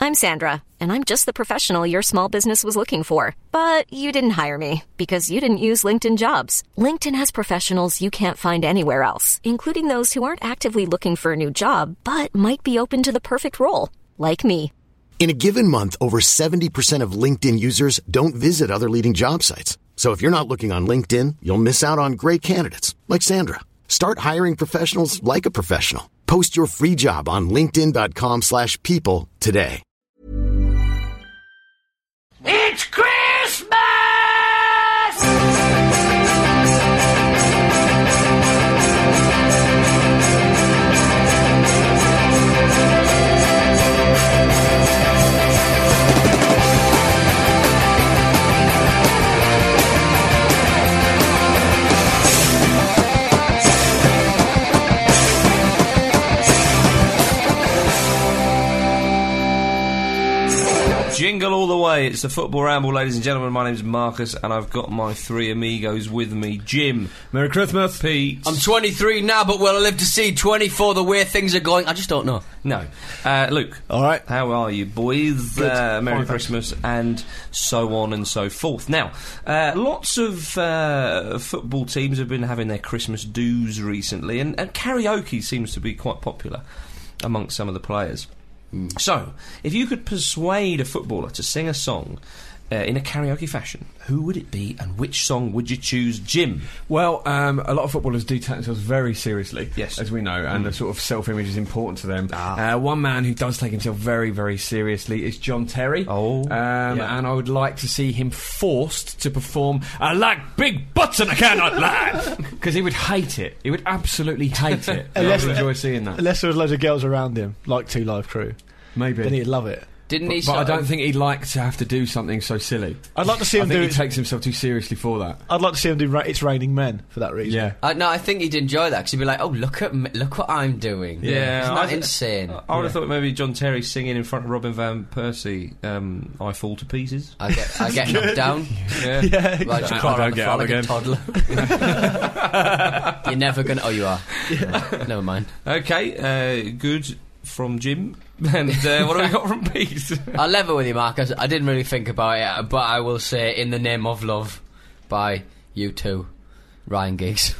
I'm Sandra, and I'm just the professional your small business was looking for. But you didn't hire me because you didn't use LinkedIn Jobs. LinkedIn has professionals you can't find anywhere else, including those who aren't actively looking for a new job, but might be open to the perfect role, like me. In a given month, over 70% of LinkedIn users don't visit other leading job sites. So if you're not looking on LinkedIn, you'll miss out on great candidates like Sandra. Start hiring professionals like a professional. Post your free job on linkedin.com/people today. It's Christmas! Jingle all the way. It's the Football Ramble, ladies and gentlemen. My name's Marcus, and I've got my three amigos with me. Jim. Merry Christmas. Pete. I'm 23 now, but will I live to see 24 the way things are going? I just don't know. No. Luke. All right. How are you, boys? Good. Merry Fine, Christmas, and so on and so forth. Now, lots of football teams have been having their Christmas do's recently, and karaoke seems to be quite popular amongst some of the players. So, if you could persuade a footballer to sing a song in a karaoke fashion, who would it be and which song would you choose, Jim? Well, a lot of footballers do take themselves very seriously, yes, as we know, and the sort of self-image is important to them. One man who does take himself very, very seriously is John Terry. And I would like to see him forced to perform "I like big butts and I cannot lie," because he would hate it. He would absolutely hate it. I would enjoy seeing that. Unless there was loads of girls around him, like Two Live Crew. Maybe. Then he'd love it. Didn't he? But I don't think he'd like to have to do something so silly. I'd like to see him I think do. He takes himself too seriously for that. I'd like to see him do "It's Raining Men" for that reason. Yeah. No, I think he'd enjoy that because he'd be like, "Oh, look at me, look what I'm doing." Yeah, isn't that insane? I would have thought maybe John Terry singing in front of Robin van Persie, "I Fall to Pieces." I get knocked down. Yeah. Yeah. Well, I just I crawl don't around the get floor up like a again. toddler. You're never gonna. Oh, you are. Yeah. Never mind. Okay, good from Jim. And what have we got from Pete? I'll level with you, Marcus. I didn't really think about it, but I will say "In the Name of Love" by U2, Ryan Giggs.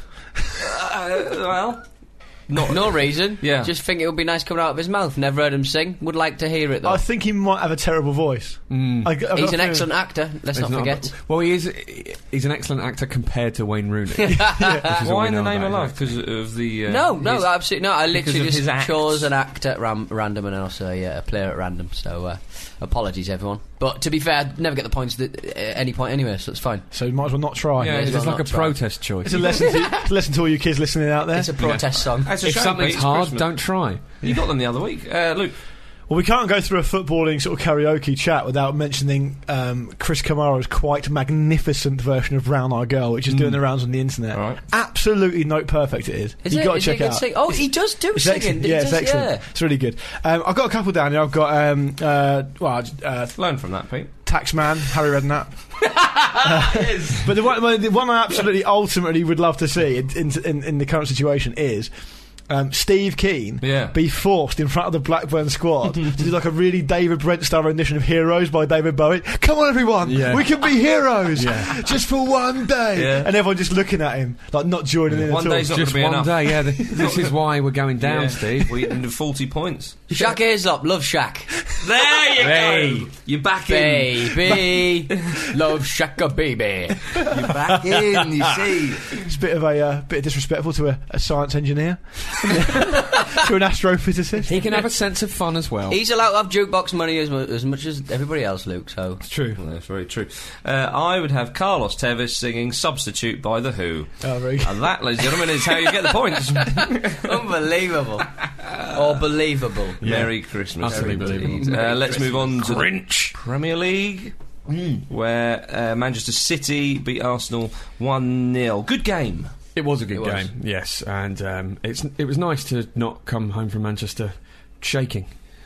Well, no reason. Yeah. Just think it would be nice coming out of his mouth. Never heard him sing. Would like to hear it though. I think he might have a terrible voice. He's an excellent actor. Let's not forget. Well, he's an excellent actor compared to Wayne Rooney. Why In the Name of Love? Because of the no, absolutely no. I literally just his chose an act at random and also a player at random. So apologies, everyone. But to be fair, I'd never get the points at any point anyway, so it's fine. So you might as well not try. Yeah, It's well like a not try. protest choice. It's a lesson to all you kids listening out there. It's a protest song. That's a If shame, something's Pete, it's hard, Christmas. don't try. You got them the other week, Luke. Well, we can't go through a footballing sort of karaoke chat without mentioning Chris Kamara's quite magnificent version of "Brown Eyed Girl," which is doing the rounds on the internet. All right. Absolutely note perfect it is. You've got to check it out. Oh, he does do It's singing. excellent. Yeah, it's excellent. Yeah. It's really good. I've got a couple down here. I've got Learn from that, Pete. Taxman, Harry Redknapp. But the one I absolutely ultimately would love to see in the current situation is Steve Keane be forced in front of the Blackburn squad to do like a really David Brent style rendition of "Heroes" by David Bowie. Come on, everyone, we can be heroes just for one day, and everyone just looking at him like not joining in One at all. day's not Just going to be one enough. day, yeah. This is why we're going down, Steve. We need 40 points. Shaq Aislop, love Shaq. There you Hey. go. You're back in. Baby, love Shaq, baby. You're back in. You see. It's a bit of disrespectful to a science engineer, to an astrophysicist. He can have a sense of fun as well. He's allowed to have jukebox money as much as everybody else, Luke. So It's true. Well, that's very true. I would have Carlos Tevez singing "Substitute" by The Who. Oh, very good. And that, ladies and gentlemen, is how you get the points. unbelievable, or believable. Merry Christmas. Utterly believable. Let's move on to the Premier League, where Manchester City beat Arsenal 1-0. Good game. It was a good It was. game, yes, and it was nice to not come home from Manchester shaking,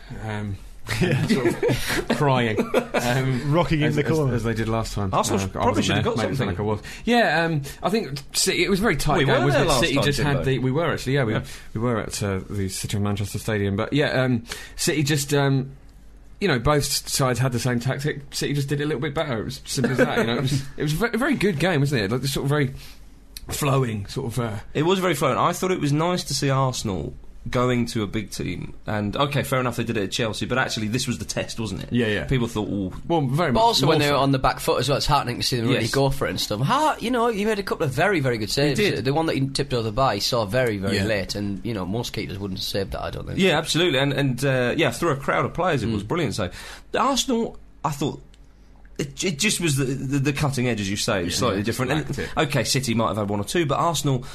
sort of crying, Rocking in the corner as they did last time. Arsenal I probably wasn't should have there. got Made it sound something. like I was. Yeah, I think City, it was a very tight We game. were Wasn't there it? last City time, just didn't had we? we were actually, we were at the City of Manchester Stadium, but yeah, City just. both sides had the same tactic. City just did it a little bit better. It was simple as that. It was a very good game, wasn't it? Like this sort of very flowing sort of. It was very flowing. I thought it was nice to see Arsenal going to a big team, and okay, fair enough, they did it at Chelsea, but actually this was the test, wasn't it? Yeah. People thought, very much. But also when they were on the back foot as well, it's heartening to see them really go for it and stuff. He made a couple of very, very good saves. He did. The one that he tipped over the bar, he saw very, very late, and most keepers wouldn't have saved that, I don't think. Yeah, absolutely, and through a crowd of players, it was brilliant. So, the Arsenal, I thought. It just was the cutting edge, as you say, slightly different. And, okay, City might have had one or two, but Arsenal,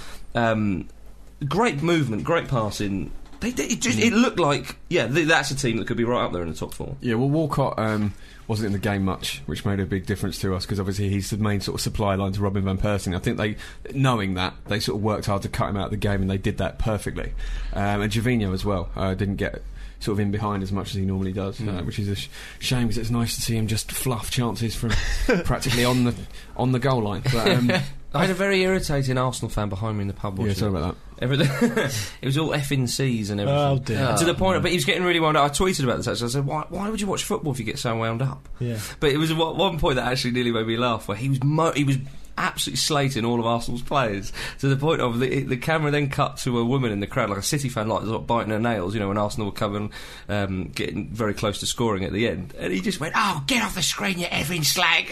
great movement, great passing. It looked like, that's a team that could be right up there in the top four. Yeah, well, Walcott wasn't in the game much, which made a big difference to us, because obviously he's the main sort of supply line to Robin van Persie. I think knowing that, they sort of worked hard to cut him out of the game, and they did that perfectly. And Gervinho as well didn't get sort of in behind as much as he normally does, which is a shame, because it's nice to see him just fluff chances from practically on the goal line. But, I had a very irritating Arsenal fan behind me in the pub watching. Yeah, sorry about that. Everything. It was all effing C's and everything. Oh dear. To the point, but he was getting really wound up. I tweeted about this actually. I said, why would you watch football if you get so wound up? Yeah. But it was one point that actually nearly made me laugh, where he was absolutely slating all of Arsenal's players, to the point of the camera then cut to a woman in the crowd, like a City fan, like sort of biting her nails, when Arsenal were coming, getting very close to scoring at the end, and he just went, "Oh, get off the screen, you effing slag!"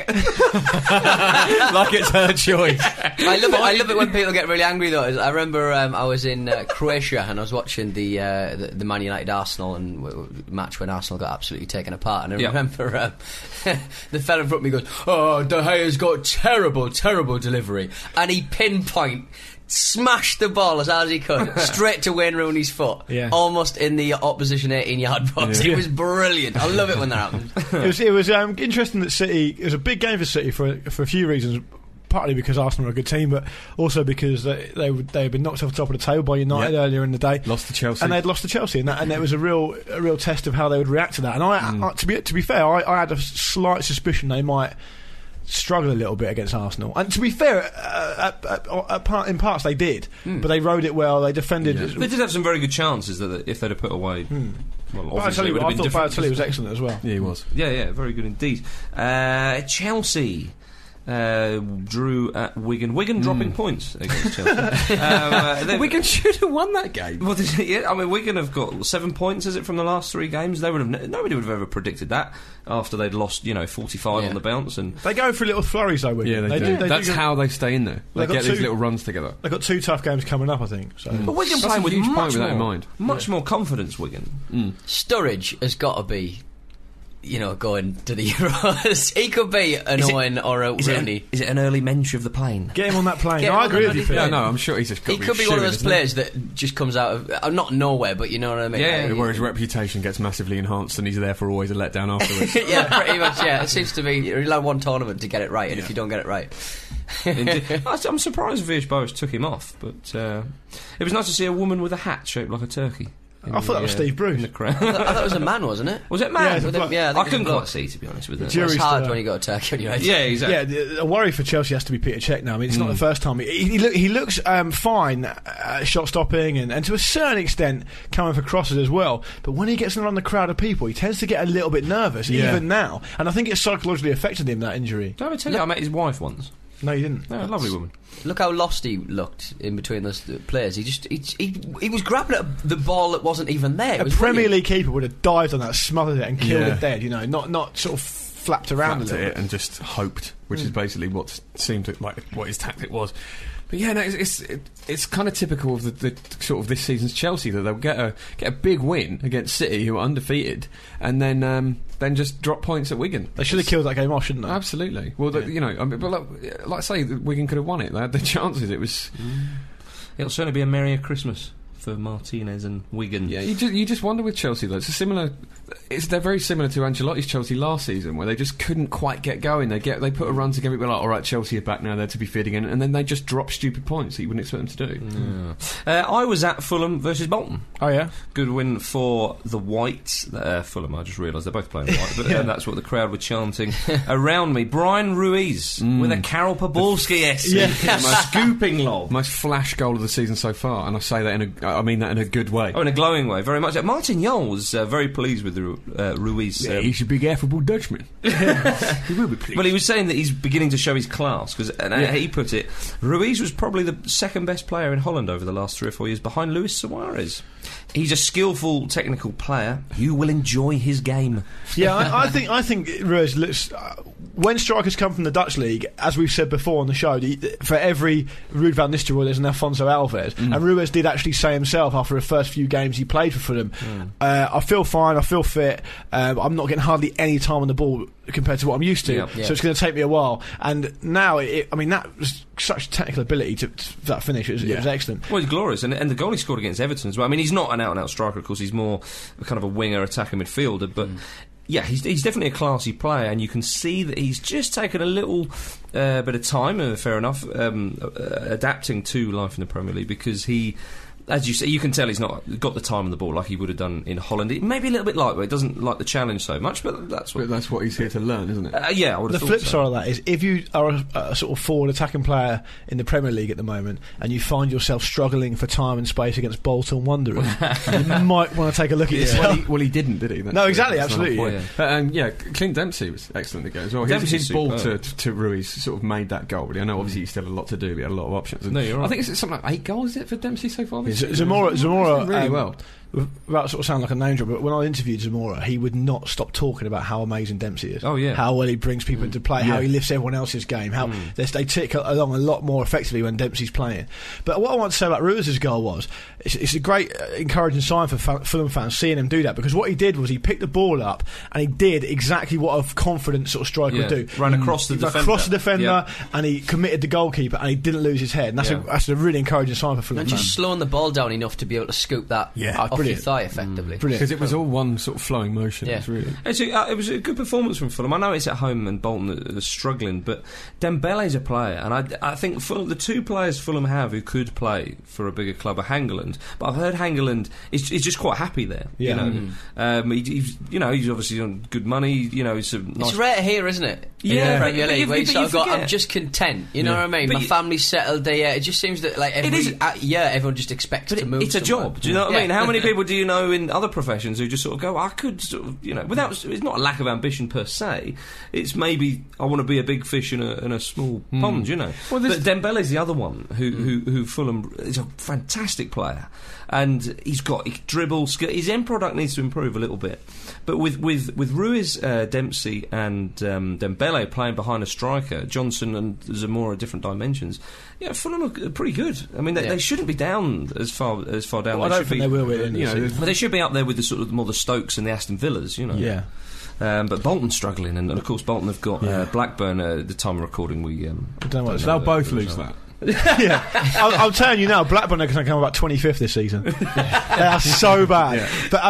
Like it's her choice. I love it when people get really angry though. I remember I was in Croatia and I was watching the Man United Arsenal match when Arsenal got absolutely taken apart, and I remember the fella in front of me goes, "Oh, De Gea's got terrible delivery," and he smashed the ball as hard as he could straight to Wayne Rooney's foot, almost in the opposition 18-yard box. It was brilliant. I love it when that happens. It was interesting that City. It was a big game for City for a few reasons. Partly because Arsenal are a good team, but also because they had been knocked off the top of the table by United earlier in the day. Lost to Chelsea, and they'd lost to Chelsea, and it was a real test of how they would react to that. And I to be fair, I had a slight suspicion they might struggle a little bit against Arsenal, and to be fair, in parts they did, but they rode it well. They defended. They did have some very good chances that if they'd have put away. Well, I thought Balotelli was excellent as well. Yeah, he was. Yeah, very good indeed. Chelsea drew at Wigan. Wigan dropping points against Chelsea. Wigan should have won that game. Well, Wigan have got 7 points, is it, from the last 3 games? Nobody would have ever predicted that after they'd lost 45 on the bounce. And they go for little flurries though, Wigan. Yeah, they do. That's how they stay in there. They get these little runs together. They've got 2 tough games coming up, I think. So. But Wigan playing with much more confidence, Wigan. Sturridge has got to be going to the Euros. He could be an Owen or a Rooney. Is it an early mensch of the plane? Get him on that plane. I agree with you, Phil. Yeah, no, I'm sure he's just he could be one of those players that just comes out of not nowhere, but you know what I mean. Yeah, where his reputation gets massively enhanced, and he's there for always a letdown afterwards. Yeah, pretty much. Yeah, it seems to be you're allowed one tournament to get it right, and if you don't get it right. I'm surprised Villas-Boas took him off, but it was nice to see a woman with a hat shaped like a turkey. I thought that was Steve Bruce. In the crowd. I thought it was a man, wasn't it? Was it man? I couldn't quite see, to be honest with you. It's hard when you got a turkey on your head. Yeah, exactly. Yeah, a worry for Chelsea has to be Peter Cech now. I mean, it's not the first time. He looks fine shot stopping and to a certain extent coming for crosses as well. But when he gets around the crowd of people, he tends to get a little bit nervous, even now. And I think it's psychologically affected him, that injury. Did I ever tell you I met his wife once? No, you didn't. No, a lovely woman. Look how lost he looked in between those players. He was grabbing at the ball that wasn't even there. A Premier League keeper would have dived on that, smothered it, and killed it dead. Not sort of flapped around a little bit and just hoped, which is basically what seemed like what his tactic was. But yeah, no, it's kind of typical of the sort of this season's Chelsea, that they'll get a big win against City, who are undefeated, and then just drop points at Wigan. They should have killed that game off, shouldn't they? Absolutely. Well, but like I say, Wigan could have won it. They had the chances. It was. It'll certainly be a merrier Christmas for Martinez and Wigan. Yeah, you just wonder with Chelsea though. They're very similar to Ancelotti's Chelsea last season, where they just couldn't quite get going. They put a run together, but like, all right, Chelsea are back now, they're to be feared again, and then they just drop stupid points that you wouldn't expect them to do. Yeah. I was at Fulham versus Bolton. Oh yeah, good win for the Whites. Fulham. I just realised they're both playing white, but that's what the crowd were chanting around me. Brian Ruiz with a Karol Poborski-esque scooping lob, most flash goal of the season so far, and I say that I mean that in a good way. Oh, in a glowing way, very much. Martin Jol was very pleased with Ruiz. Yeah, he's a big affable Dutchman. He will be pleased. Well, he was saying that he's beginning to show his class, because he put it, Ruiz was probably the second best player in Holland over the last 3 or 4 years, behind Luis Suarez. He's a skillful, technical player. You will enjoy his game. Yeah, I think Ruiz looks. When strikers come from the Dutch league, as we've said before on the show, for every Ruud van Nistelrooy, there's an Alfonso Alves, and Ruiz did actually say himself after the first few games he played for Fulham, I feel fine, I feel fit, I'm not getting hardly any time on the ball compared to what I'm used to, so it's going to take me a while. And now, that was such technical ability to that finish. It was excellent. Well, he's glorious, and the goal he scored against Everton as well. I mean, he's not an out-and-out striker, of course. He's more kind of a winger, attacker, midfielder, but. Yeah, he's definitely a classy player, and you can see that he's just taken a little bit of time, fair enough, adapting to life in the Premier League, because he, as you say, you can tell he's not got the time on the ball like he would have done in Holland. It may be a little bit lightweight, doesn't like the challenge so much, but that's what he's here to learn, isn't it? Yeah, I would have thought. The flip side of that is, if you are a sort of forward attacking player in the Premier League at the moment, and you find yourself struggling for time and space against Bolton Wanderers, you might want to take a look at yourself. Well, he didn't, did he? No, exactly, absolutely. Clint Dempsey was excellent again as well. His ball to Ruiz sort of made that goal. But I know obviously he still had a lot to do. He had a lot of options. No, you're right. I think it's something like 8 goals, is it, for Dempsey so far? Zamora really well. Without sort of sound like a name drop, but when I interviewed Zamora, he would not stop talking about how amazing Dempsey is. Oh yeah, how well he brings people into play, how he lifts everyone else's game, how they tick along a lot more effectively when Dempsey's playing. But what I want to say about Ruiz's goal was, it's a great encouraging sign for Fulham fans seeing him do that, because what he did was he picked the ball up and he did exactly what a confident sort of striker would do. Ran across the defender, and he committed the goalkeeper, and he didn't lose his head. And that's a really encouraging sign for Fulham fans. And just slowing the ball down enough to be able to scoop that off your thigh effectively. Because it was all one sort of flowing motion. Yeah. It was a good performance from Fulham. I know it's at home and Bolton are struggling, but Dembele's a player, and I think the two players Fulham have who could play for a bigger club are Hangeland. But I've heard Hangeland is just quite happy there. Yeah. He's obviously on good money. It's a nice. It's rare here, isn't it? Yeah, in the Premier League, where you sort of go, I'm just content. You know what I mean? My family's settled there. It just seems that like everyone just expects to move. It's a job. Do you know what I mean? How many people do you know in other professions who just sort of go, I could sort of, without, it's not a lack of ambition per se, it's maybe I want to be a big fish in a small pond, Well, but Dembele's the other one who Fulham is a fantastic player, and he's got dribble skill. His end product needs to improve a little bit, but with Ruiz, Dempsey and Dembele playing behind a striker, Johnson and Zamora different dimensions. Yeah, Fulham are pretty good. I mean, they shouldn't be down as far down. Well, I don't think they will be. But they should be up there with the sort of more the Stokes and the Aston Villas. Yeah. But Bolton's struggling, and of course Bolton have got Blackburn. At the time of recording, we I don't know they'll both lose that. Yeah, I'm telling you now, Blackburn are going to come about 25th this season. They are so bad. Yeah. But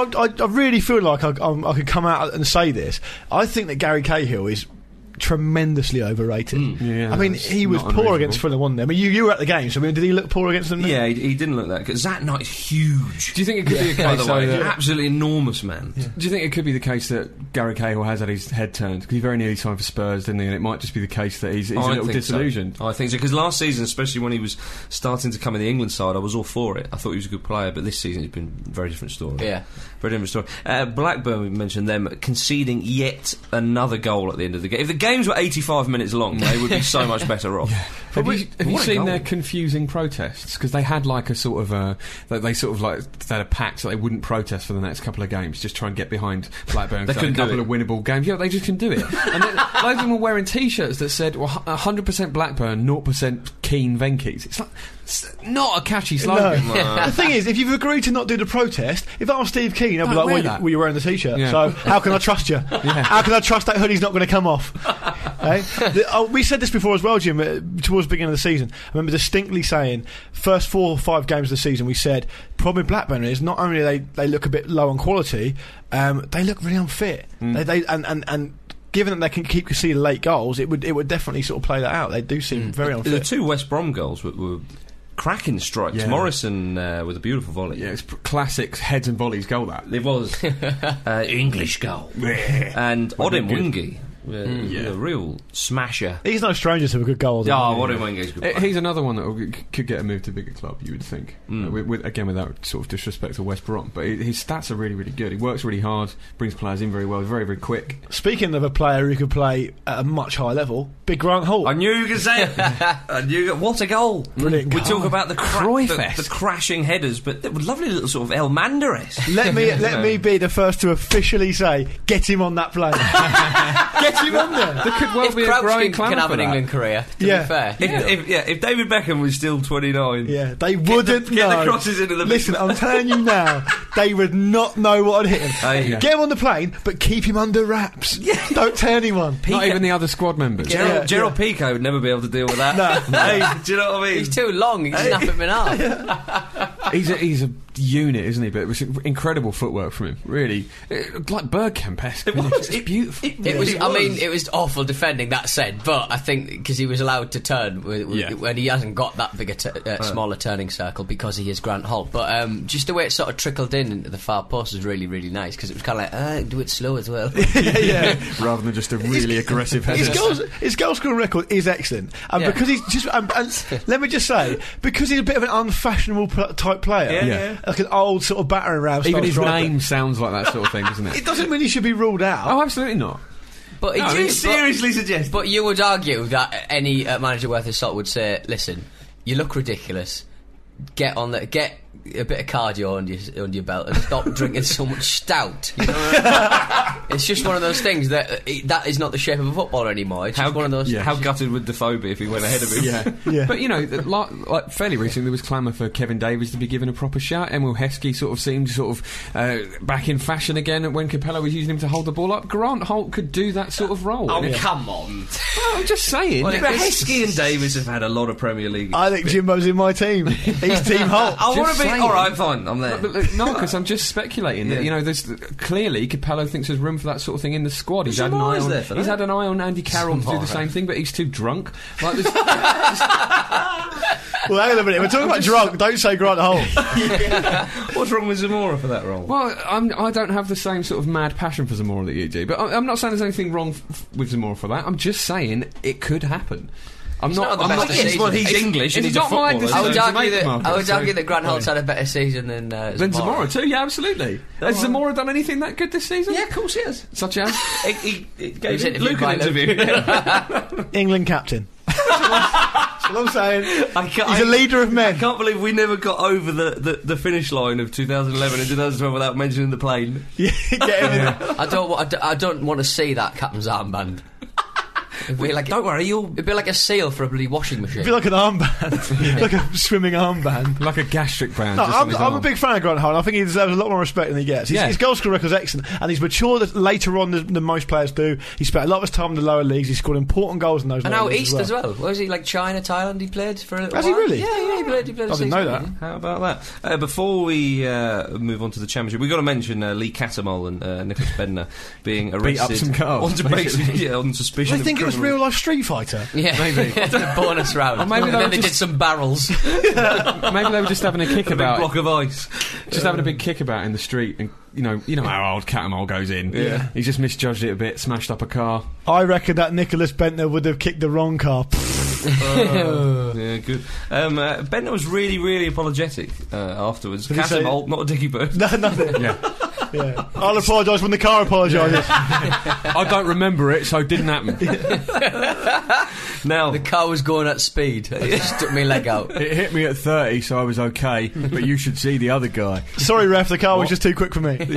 I really feel like I could come out and say this. I think that Gary Cahill is tremendously overrated. I mean, he was poor against Fulham, wasn't he? I mean, you were at the game, so did he look poor against them? Yeah, he didn't look that good. That night's huge. Do you think it could be a case, by the way, absolutely enormous man? Yeah. Do you think it could be the case that Gary Cahill has had his head turned? Because he very nearly signed for Spurs, didn't he? And it might just be the case that he's a little disillusioned. I think so, because last season, especially when he was starting to come in the England side, I was all for it. I thought he was a good player, but this season it's been a very different story. Yeah. Very different story. Blackburn, we mentioned them conceding yet another goal at the end of the game. If the games were 85 minutes long, they would be so much better off. Yeah. Have you seen their confusing protests? Because they had like a sort of they had a pact that they wouldn't protest for the next couple of games, just try and get behind Blackburn. They couldn't a couple of winnable games. Yeah, they just couldn't do it. And a lot of them were wearing T-shirts that said 100% Blackburn, 0% Keane Venky's. It's like not a catchy slogan. No. The thing is, if you've agreed to not do the protest, if I was Steve Keane, I'd be like, well, you're wearing the T-shirt, so how can I trust you? How can I trust that hoodie's not going to come off? We said this before as well, Jim, towards the beginning of the season. I remember distinctly saying, first 4 or 5 games of the season, we said, problem with Blackburn is not only they look a bit low on quality, they look really unfit. And given that they can keep conceding late goals, it would definitely sort of play that out. They do seem very unfit. The 2 West Brom goals were cracking strikes. Morrison with a beautiful volley. Yeah, it's classic heads and volleys goal, that. It was. English goal. And Odem Wingi A real smasher. He's no stranger to a good goal. What do you mean? He's another one that could get a move to a bigger club, you would think. Again, without sort of disrespect to West Brom, but his stats are really, really good. He works really hard, brings players in very well, very, very quick. Speaking of a player who could play at a much higher level, Big Grant Hall. I knew you were going to say it. What a goal! Brilliant goal. We talk about the crashing headers, but they were lovely little sort of El Mandares. Let me be the first to officially say, get him on that plane. Get him on there. There could well be a growing clamour can have for an that. England career. To be fair, if David Beckham was still 29, they wouldn't know. Get the crosses into the. Listen, I'm telling you now, they would not know what had hit him. Get him on the plane, but keep him under wraps. Don't tell anyone. Not even the other squad members. Gerald Pico would never be able to deal with that. No. Do you know what I mean? He's too long. He'd snap him in half. He's a unit, isn't he? But it was incredible footwork from him. Really, like Bergkamp-esque. It's beautiful. It was awful defending. That said, but I think because he was allowed to turn when he hasn't got that big a smaller turning circle because he is Grant Holt. But just the way it sort of trickled in into the far post was really, really nice because it was kind of like do it slow as well. Rather than just a really aggressive header. His goal scoring record is excellent, and because he's just and let me just say, because he's a bit of an unfashionable type player, like an old sort of battering ram. Even his name sounds like that sort of thing, doesn't it? It doesn't mean he should be ruled out. Oh, absolutely not. But you seriously suggest? But you would argue that any manager worth his salt would say, "Listen, you look ridiculous. Get a bit of cardio under your belt and stop drinking so much stout." You know? It's just one of those things that is not the shape of a footballer anymore. It's just one of those. How gutted would Defoe be if he went ahead of him? But you know, like fairly recently, there was clamour for Kevin Davies to be given a proper shout. Emil Heskey sort of seemed back in fashion again when Capello was using him to hold the ball up. Grant Holt could do that sort of role. Oh, come on! Well, I'm just saying. Well, Heskey and Davies have had a lot of Premier League. I think Jimbo's in my team. He's Team Holt. I want to be. All right, fine. I'm there. But no, because I'm just speculating that there's clearly Capello thinks there's room for that sort of thing in the squad. He's had an eye on Andy Carroll to do the same thing, but he's too drunk. Like, well, hang on a minute. We're talking about drunk. Don't say Grant Holt. What's wrong with Zamora for that role? Well, I don't have the same sort of mad passion for Zamora that you do. But I'm not saying there's anything wrong with Zamora for that. I'm just saying it could happen. I'm not he's English and he's a footballer. I would argue that Grant Holt's had a better season than Zamora too. Yeah, absolutely. Has Zamora done anything that good this season? Yeah, of course he has. Such as he gave Luke an interview. England captain. That's what I'm saying. He's a leader of men. I can't believe we never got over the finish line of 2011 and 2012 without mentioning the plane. Get him in. I don't want to see that captain's armband. It'd be like, don't worry, it'd be like a seal for a bloody washing machine. It'd be like an armband, like a swimming armband, like a gastric band. No, I'm a big fan of Grant Holt. I think he deserves a lot more respect than he gets. His goal scoring record is excellent, and he's matured later on than most players do. He spent a lot of his time in the lower leagues. He scored important goals in those. And now East as well. Was he like China, Thailand? He played for a little while. Has he really? Yeah, he played. I didn't know that. How about that? Before we move on to the Championship, we've got to mention Lee Cattermole and Nicholas Bednar being arrested. Beat up some cars on suspicion. I think it was real life Street Fighter. Yeah, maybe the bonus round. Or maybe then they did some barrels. Maybe they were just having a kickabout. Block of ice. Just having a big kickabout in the street, and you know how old Cattermole goes in. Yeah, he's just misjudged it a bit, smashed up a car. I reckon that Nicholas Bednar would have kicked the wrong car. Yeah, good. Bednar was really, really apologetic afterwards. Cattermole, not a dicky bird. No, nothing. Yeah. I'll apologise when the car apologises. I don't remember it, so it didn't happen. Now the car was going at speed. I just took my leg out. It hit me at 30, so I was okay. But you should see the other guy. Sorry, ref. The car was just too quick for me.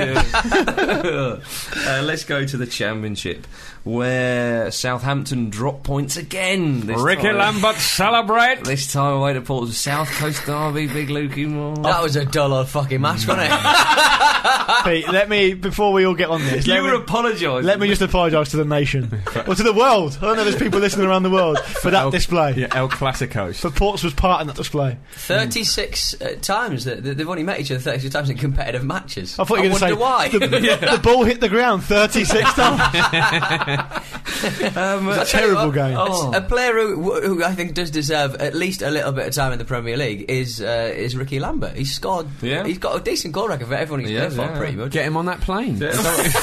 Let's go to the Championship, where Southampton drop points again. Ricky Lambert celebrate. This time away to Portsmouth. South Coast derby, Big Lukey Moore. That was a dull old fucking match, wasn't it? Pete, before we all get on this, you were apologising. Let me just apologise to the nation, or to the world. I don't know, there's people listening around the world for that display. Yeah, El Clasicos. For Portsmouth's part in that display. 36 times they've only met each other 36 times in competitive matches. I thought you were going to say why. The ball hit the ground 36 times. a terrible game. A player who I think does deserve at least a little bit of time in the Premier League is Ricky Lambert. He's scored. Yeah. He's got a decent goal record for everyone he's played for, pretty much. Get him on that plane. To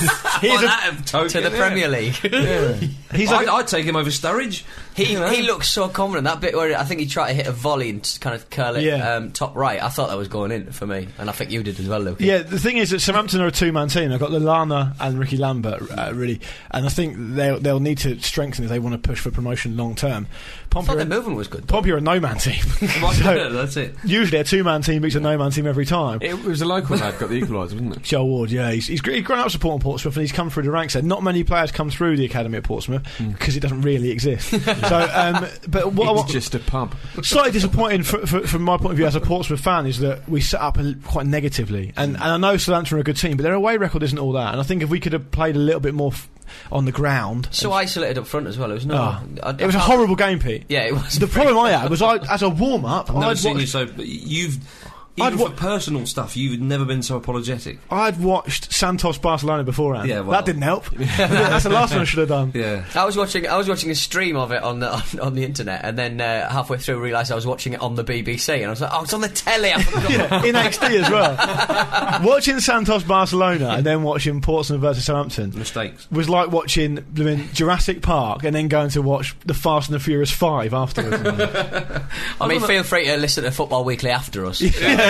the Premier League. I'd take him over Sturridge. He looks so confident. That bit where I think he tried to hit a volley and kind of curl it top right, I thought that was going in for me, and I think you did as well, Luke. Yeah, the thing is that Southampton are a two-man team. They've got Lallana and Ricky Lambert, really, and I think they'll need to strengthen if they want to push for promotion long term. I thought the movement was good. Pompey are a no-man team. So that's it. Usually a two-man team beats a no-man team every time. It was a local lad got the equaliser, wasn't it? Joel Ward, yeah. He's grown up supporting Portsmouth and he's come through the ranks there. Not many players come through the academy at Portsmouth because it doesn't really exist. So, but it's just a pub. Slightly disappointing from my point of view as a Portsmouth fan is that we set up quite negatively. And I know Southampton are a good team, but their away record isn't all that. And I think if we could have played a little bit more on the ground. So isolated up front as well. It was it was a horrible game, Pete. Yeah, it was. The problem I had was as a warm up. I've never seen you so. Even for personal stuff, you've never been so apologetic. I'd watched Santos Barcelona beforehand. Yeah, well, that didn't help. That's the last one I should have done. Yeah, I was watching a stream of it on the internet, and then halfway through realised I was watching it on the BBC, and I was like, "Oh, it's on the telly." I forgot. In HD as well. Watching Santos Barcelona and then watching Portsmouth versus Southampton was like watching Jurassic Park and then going to watch The Fast and the Furious 5 afterwards. I mean, feel free to listen to Football Weekly after us.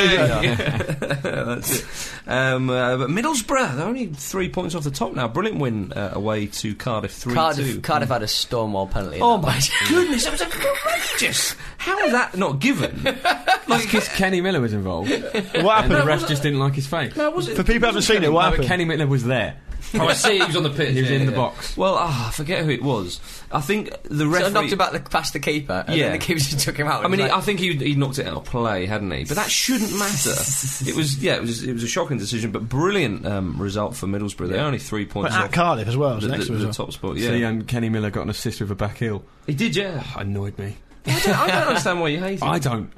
That's it. But Middlesbrough, they're only 3 points off the top now. Brilliant win away to Cardiff 3-2. Cardiff had a Stonewall penalty. Oh my goodness, that was outrageous. How was that not given? Because Kenny Miller was involved. What happened? And the ref just didn't like his face. No, was it? For people who haven't seen it, what happened? Kenny Miller was there. Oh, I see. He was on the pitch. He was in the box. Well, I forget who it was. I think the referee knocked him back past the keeper, and then the keeper just took him out. I mean, I think he knocked it out of play, hadn't he? But that shouldn't matter. It was a shocking decision, but brilliant result for Middlesbrough. They're only 3 points at off Cardiff as well. The top spot. Yeah. See, Kenny Miller got an assist with a back heel. He did, yeah. Annoyed me. I don't understand why you hate him. I don't.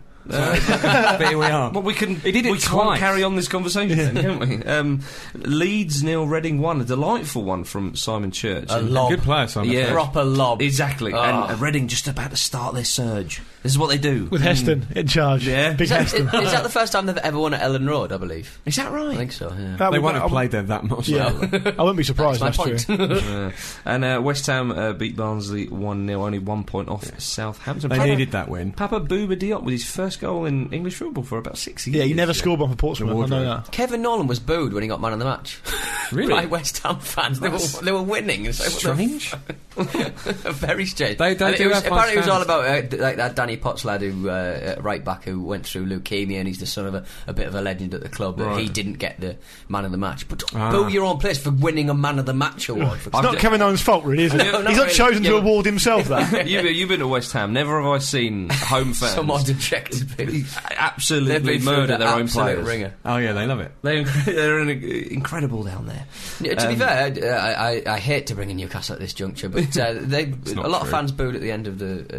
But here we are. Well, we can twice. carry on this conversation then, can't we? Leeds 0, Reading 1, a delightful one from Simon Church. A lob. Good player, Simon. Yeah. Proper lob. Exactly. And Reading just about to start their surge. This is what they do. With Heston in charge. Yeah. Big Heston. Is that the first time they've ever won at Ellen Road, I believe? Is that right? I think so, yeah. They won't have played there that much. Yeah. I wouldn't be surprised, that's true. And West Ham beat Barnsley 1-0, only 1 point off Southampton. They needed that win. Papa Bouba Diop with his first goal in English football for about 6 years. Yeah, he never scored one for Portsmouth, I know that. Kevin Nolan was booed when he got man of the match. Really? By West Ham fans. They were winning. And so strange. Very strange. Apparently it was all about like that Danny Potts lad who right back who went through leukemia, and he's the son of a bit of a legend at the club. Right. He didn't get the man of the match, but boo your own place for winning a man of the match award. It's not Kevin Nolan's fault, really, is it? No, he's not really chosen to award himself that. You've been to West Ham. Never have I seen home fans somewhat dejected people absolutely murder their own players. Ringer. Oh yeah, they love it. They're incredible down there. To be fair, I hate to bring in Newcastle at this juncture, but a lot of fans booed at the end of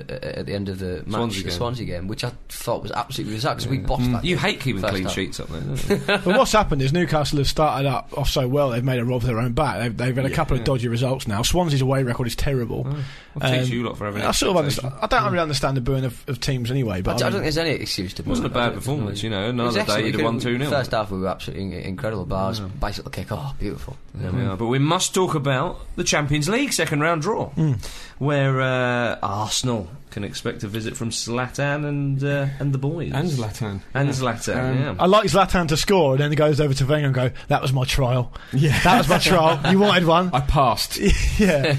the match, the Swansea game, which I thought was absolutely bizarre because we bossed that. You hate keeping clean sheets up there, don't you? But what's happened is Newcastle have started off so well, they've made a rob of their own back. They've had a couple of dodgy results now. Swansea's away record is terrible. I'll teach you a lot for having I don't really understand the booing of teams anyway, but I don't think there's any excuse to boo. It wasn't a bad performance, another day you'd have won 2-0. First half we were absolutely incredible. Bars, bicycle kick, beautiful. But we must talk about the Champions League second round draw, where Arsenal can expect a visit from Zlatan and the boys. And Zlatan. Yeah. I like Zlatan to score, and then he goes over to Wenger and go, that was my trial. Yeah. That was my trial. You wanted one. I passed. Yeah.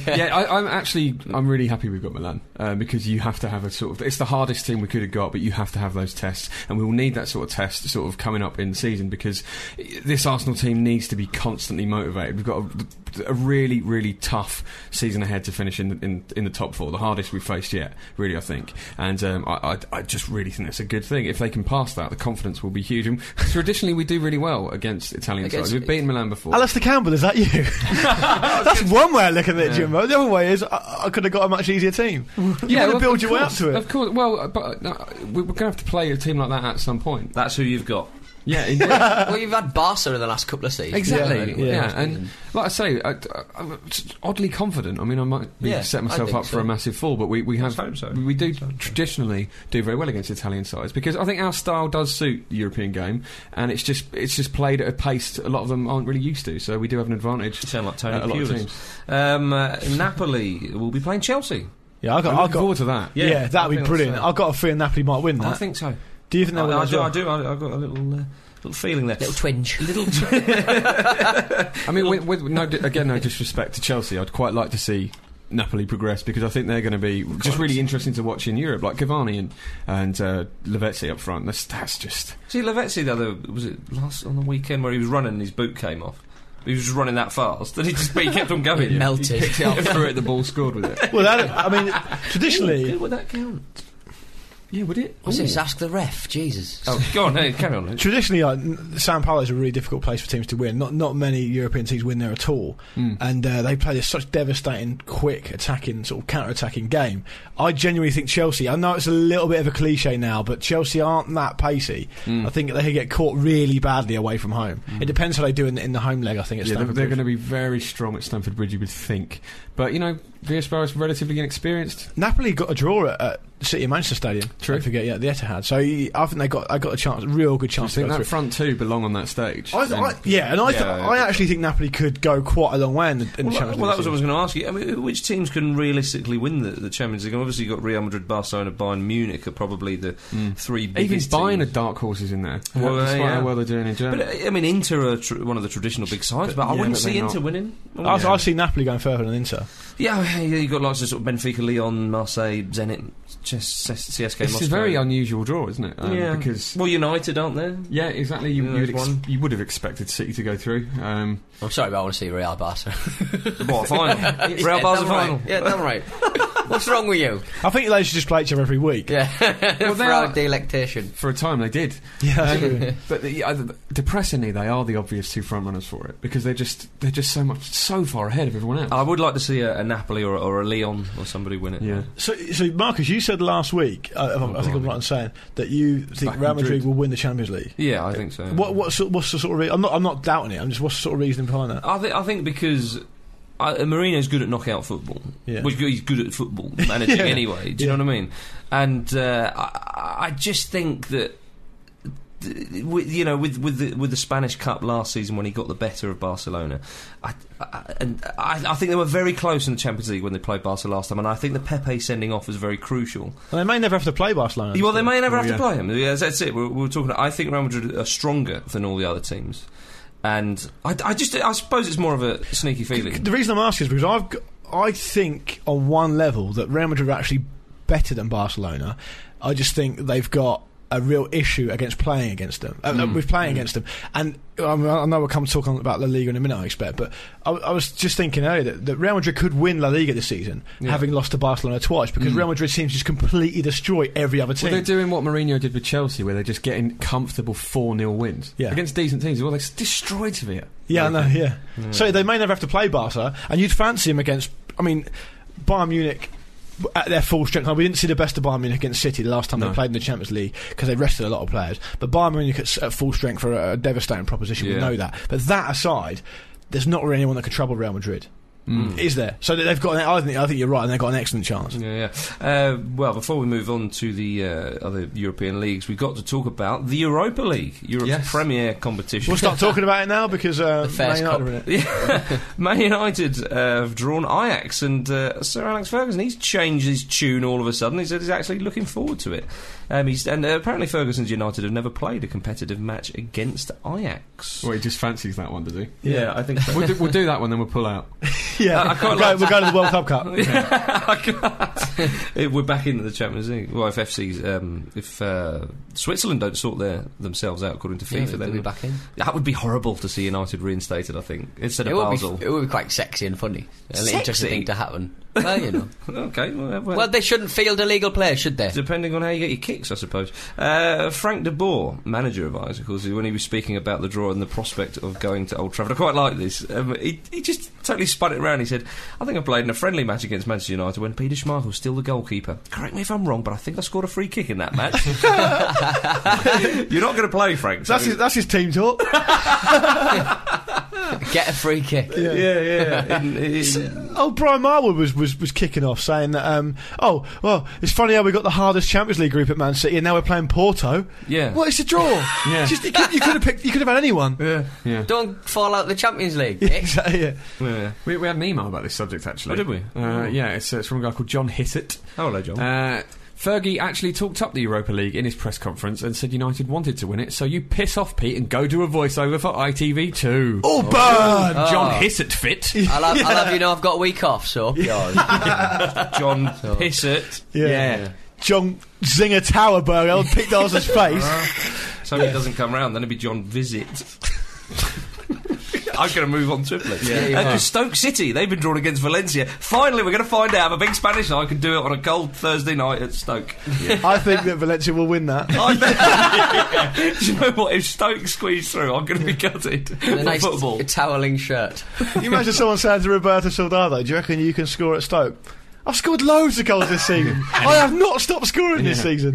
I'm really happy we've got Milan, because you have to have a sort of... It's the hardest team we could have got, but you have to have those tests, and we will need that sort of test sort of coming up in the season, because this Arsenal team needs to be constantly motivated. We've got a really, really tough season ahead to finish in the top four, the hardest we've faced yet, really, I think. And I just really think that's a good thing. If they can pass that, the confidence will be huge. And traditionally, we do really well against Italian sides. We've beaten Milan before. Alastair Campbell, is that you? That's one way of looking at it, Jimbo. The other way is I could have got a much easier team. You want to build your way up to it. Of course. Well, but we're going to have to play a team like that at some point. That's who you've got. Yeah, indeed. Well, you've had Barca in the last couple of seasons. Exactly. Yeah. And like I say, I'm oddly confident. I mean, I might be setting myself up for a massive fall, but we do traditionally do very well against Italian sides because I think our style does suit the European game, and it's just played at a pace a lot of them aren't really used to. So we do have an advantage. You sound like Tony Pulis. Napoli will be playing Chelsea. Yeah, I got forward to that. Yeah, that'd be brilliant. I've got a feeling Napoli might win that. I think so. Do you think they will? I do. I've got a little feeling there. Little twinge. I mean, with no disrespect to Chelsea, I'd quite like to see Napoli progress because I think they're going to be just really interesting to watch in Europe, like Cavani and Lavezzi up front. That's just... See, Lavezzi, was it last on the weekend where he was running and his boot came off? He was just running that fast that he kept on going. It melted. He picked it up, threw it, the ball scored with it. Well, traditionally... Would that count? Yeah, would it? Just ask the ref, Jesus. Oh, go on, carry on. Traditionally, São Paulo is a really difficult place for teams to win. Not many European teams win there at all. And they play this such devastating, quick, attacking, sort of counter-attacking game. I genuinely think Chelsea, I know it's a little bit of a cliche now, but Chelsea aren't that pacey. I think they could get caught really badly away from home. It depends how they do in the home leg, I think, at Stamford Bridge. They're going to be very strong at Stamford Bridge, you would think. But, Villas-Boas is relatively inexperienced. Napoli got a draw at City of Manchester Stadium. True. Don't forget, the Etihad. So I think they got a chance, a real good chance. I think that front two belong on that stage. I actually think Napoli could go quite a long way in the Champions League. Well, that was what I was going to ask you. I mean, which teams can realistically win the Champions League? Obviously, you've got Real Madrid, Barcelona, Bayern Munich are probably the three biggest. Even Bayern are dark horses in there. Despite how well they're doing in Germany. But I mean, Inter are one of the traditional big sides, but I wouldn't see Inter winning. I see Napoli going further than Inter. Yeah, you've got lots of sort of Benfica, Lyon, Marseille, Zenit, CSKA Moscow. It's a very unusual draw, isn't it? Because United, aren't they? Yeah, exactly. You would have expected City to go through. I'm sorry, but I want to see Real Barca. What, final? Real Barca final? Yeah, damn right. What's wrong with you? I think they should just play each other every week. Yeah, for our delectation. For a time, they did. Yeah, but depressingly, they are the obvious two front runners for it because they're just so far ahead of everyone else. I would like to see a Napoli or a Lyon or somebody win it. Yeah. So Marcus, you said last week, I think I'm right in saying that you think Real Madrid will win the Champions League. Yeah, I think so. What's the sort of reason? I'm not doubting it. What's the sort of reasoning behind that? I think because Mourinho's good at knockout football. Yeah. Well, he's good at football managing anyway. Do you know what I mean? And I just think that with the Spanish Cup last season when he got the better of Barcelona, I think they were very close in the Champions League when they played Barca last time, and I think the Pepe sending off was very crucial. Well, they may never have to play Barcelona. Well, they may never have to play him. Yeah, that's it. We're talking. I think Real Madrid are stronger than all the other teams. And I suppose it's more of a sneaky feeling. The reason I'm asking is because I think on one level that Real Madrid are actually better than Barcelona. I just think they've got a real issue against playing against them. With playing against them. And I know we'll come talk about La Liga in a minute, I expect, but I was just thinking earlier that Real Madrid could win La Liga this season, having lost to Barcelona twice, because Real Madrid seems to just completely destroy every other team. Well, they're doing what Mourinho did with Chelsea, where they're just getting comfortable 4-0 wins against decent teams. Well, they destroyed Sevilla. Yeah, I know, yeah. So they may never have to play Barca, and you'd fancy them against, Bayern Munich at their full strength. We didn't see the best of Bayern Munich against City the last time they played in the Champions League because they rested a lot of players. But Bayern Munich at full strength for a devastating proposition, we know that. But that aside, there's not really anyone that could trouble Real Madrid. Is there? So they've got. I think you're right, and they've got an excellent chance. Well, before we move on to the other European leagues, we've got to talk about the Europa League, Europe's premier competition. We'll start talking about it now because Man United are in it. Man United have drawn Ajax, and Sir Alex Ferguson, he's changed his tune all of a sudden. He said he's actually looking forward to it. Apparently Ferguson's United have never played a competitive match against Ajax. Well, he just fancies that one, does he? Yeah, I think so. We'll do that one, then we'll pull out. Yeah, we'll go to the World Cup Cup. We're back into the Champions League. Well, if Switzerland don't sort themselves out according to FIFA, then we'll be back in. That would be horrible to see United reinstated, I think, instead of Basel. It would be quite sexy and funny. An interesting thing to happen. Well, you know. Okay. Well, they shouldn't field illegal players, should they? Depending on how you get your kicks, I suppose. Frank de Boer, manager of Isaac, when he was speaking about the draw and the prospect of going to Old Trafford, I quite like this. He just totally spun it around. He said, I think I played in a friendly match against Manchester United when Peter Schmeichel was still the goalkeeper. Correct me if I'm wrong, but I think I scored a free kick in that match. You're not going to play, Frank. So that's his team talk. Get a free kick. Yeah. Brian Marwood was kicking off saying that, it's funny how we got the hardest Champions League group at Man City and now we're playing Porto. Yeah. Well, it's a draw. Yeah. You could have had anyone. Yeah. Don't fall out the Champions League. Exactly. Yeah. We had an email about this subject, actually. Oh, did we? Yeah, it's from a guy called John Hissett. Oh, hello, John. Fergie actually talked up the Europa League in his press conference and said United wanted to win it, so you piss off, Pete, and go do a voiceover for ITV2. Oh, burn! John Hissett fit. I'll have you know I've got a week off, so... John Hissett. Yeah. John Zinger Towerberg on Pete Darson's face. So if he doesn't come round, then it'd be John Visit. I'm going to move on swiftly. And Stoke City, they've been drawn against Valencia. Finally, we're going to find out if a big Spanish side can do it on a cold Thursday night at Stoke. I think that Valencia will win that. Do you know what? If Stoke squeeze through, I'm going to be gutted. A nice toweling shirt. You imagine someone saying to Roberto Soldado, do you reckon you can score at Stoke? I've scored loads of goals this season. I have not stopped scoring this season.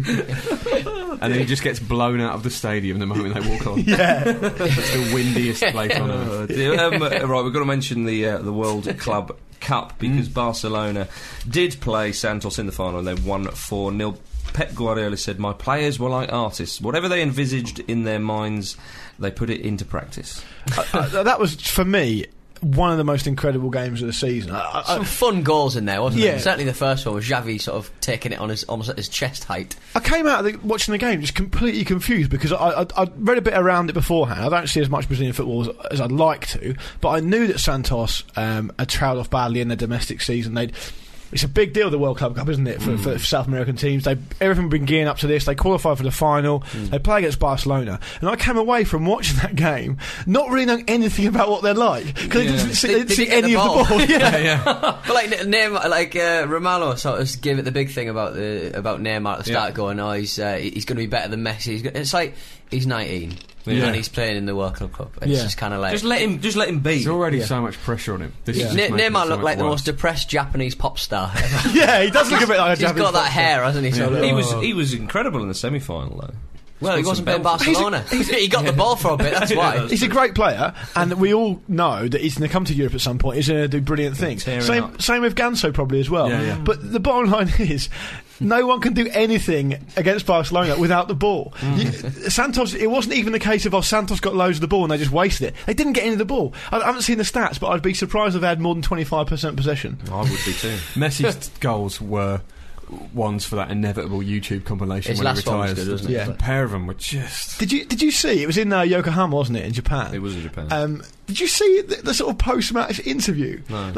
And then he just gets blown out of the stadium the moment they walk on. Yeah. It's the windiest place on earth. Right, we've got to mention the World Club Cup because Barcelona did play Santos in the final and they won 4-0. Pep Guardiola said, my players were like artists. Whatever they envisaged in their minds, they put it into practice. That was, for me, one of the most incredible games of the season. Some fun goals in there, wasn't there? Certainly the first one was Xavi sort of taking it on almost at his chest height. I came out of watching the game just completely confused because I read a bit around it beforehand. I don't see as much Brazilian football as I'd like to, but I knew that Santos had trailed off badly in their domestic season. It's a big deal, the World Club Cup, isn't it, for South American teams? Everything been gearing up to this. They qualify for the final. They play against Barcelona. And I came away from watching that game not really knowing anything about what they're like. Because they didn't see any of the ball. But like Neymar, Romano sort of gave it the big thing about Neymar at the start, going, he's going to be better than Messi. It's like he's 19. And he's playing in the World Club Cup. It's just kind of like... Just let him be. There's already so much pressure on him. Neymar looked like the most depressed Japanese pop star ever. Yeah, he does look a bit like a Japanese He's got that hair, hasn't he? So he was incredible in the semi-final, though. Well, he wasn't playing Barcelona. He got the ball for a bit, that's why. He's a great player, and we all know that he's going to come to Europe at some point. He's going to do brilliant things. Same with Ganso probably as well. But the bottom line is, no one can do anything against Barcelona without the ball. Santos, it wasn't even the case of Santos got loads of the ball and they just wasted it. They didn't get any of the ball. I haven't seen the stats, but I'd be surprised if they had more than 25% possession. I would be too. Messi's goals were ones for that inevitable YouTube compilation his when last he retires. one was good, wasn't it? Yeah. A pair of them were just... Did you see? It was in Yokohama, wasn't it, in Japan? It was in Japan. Did you see the sort of post-match interview? No.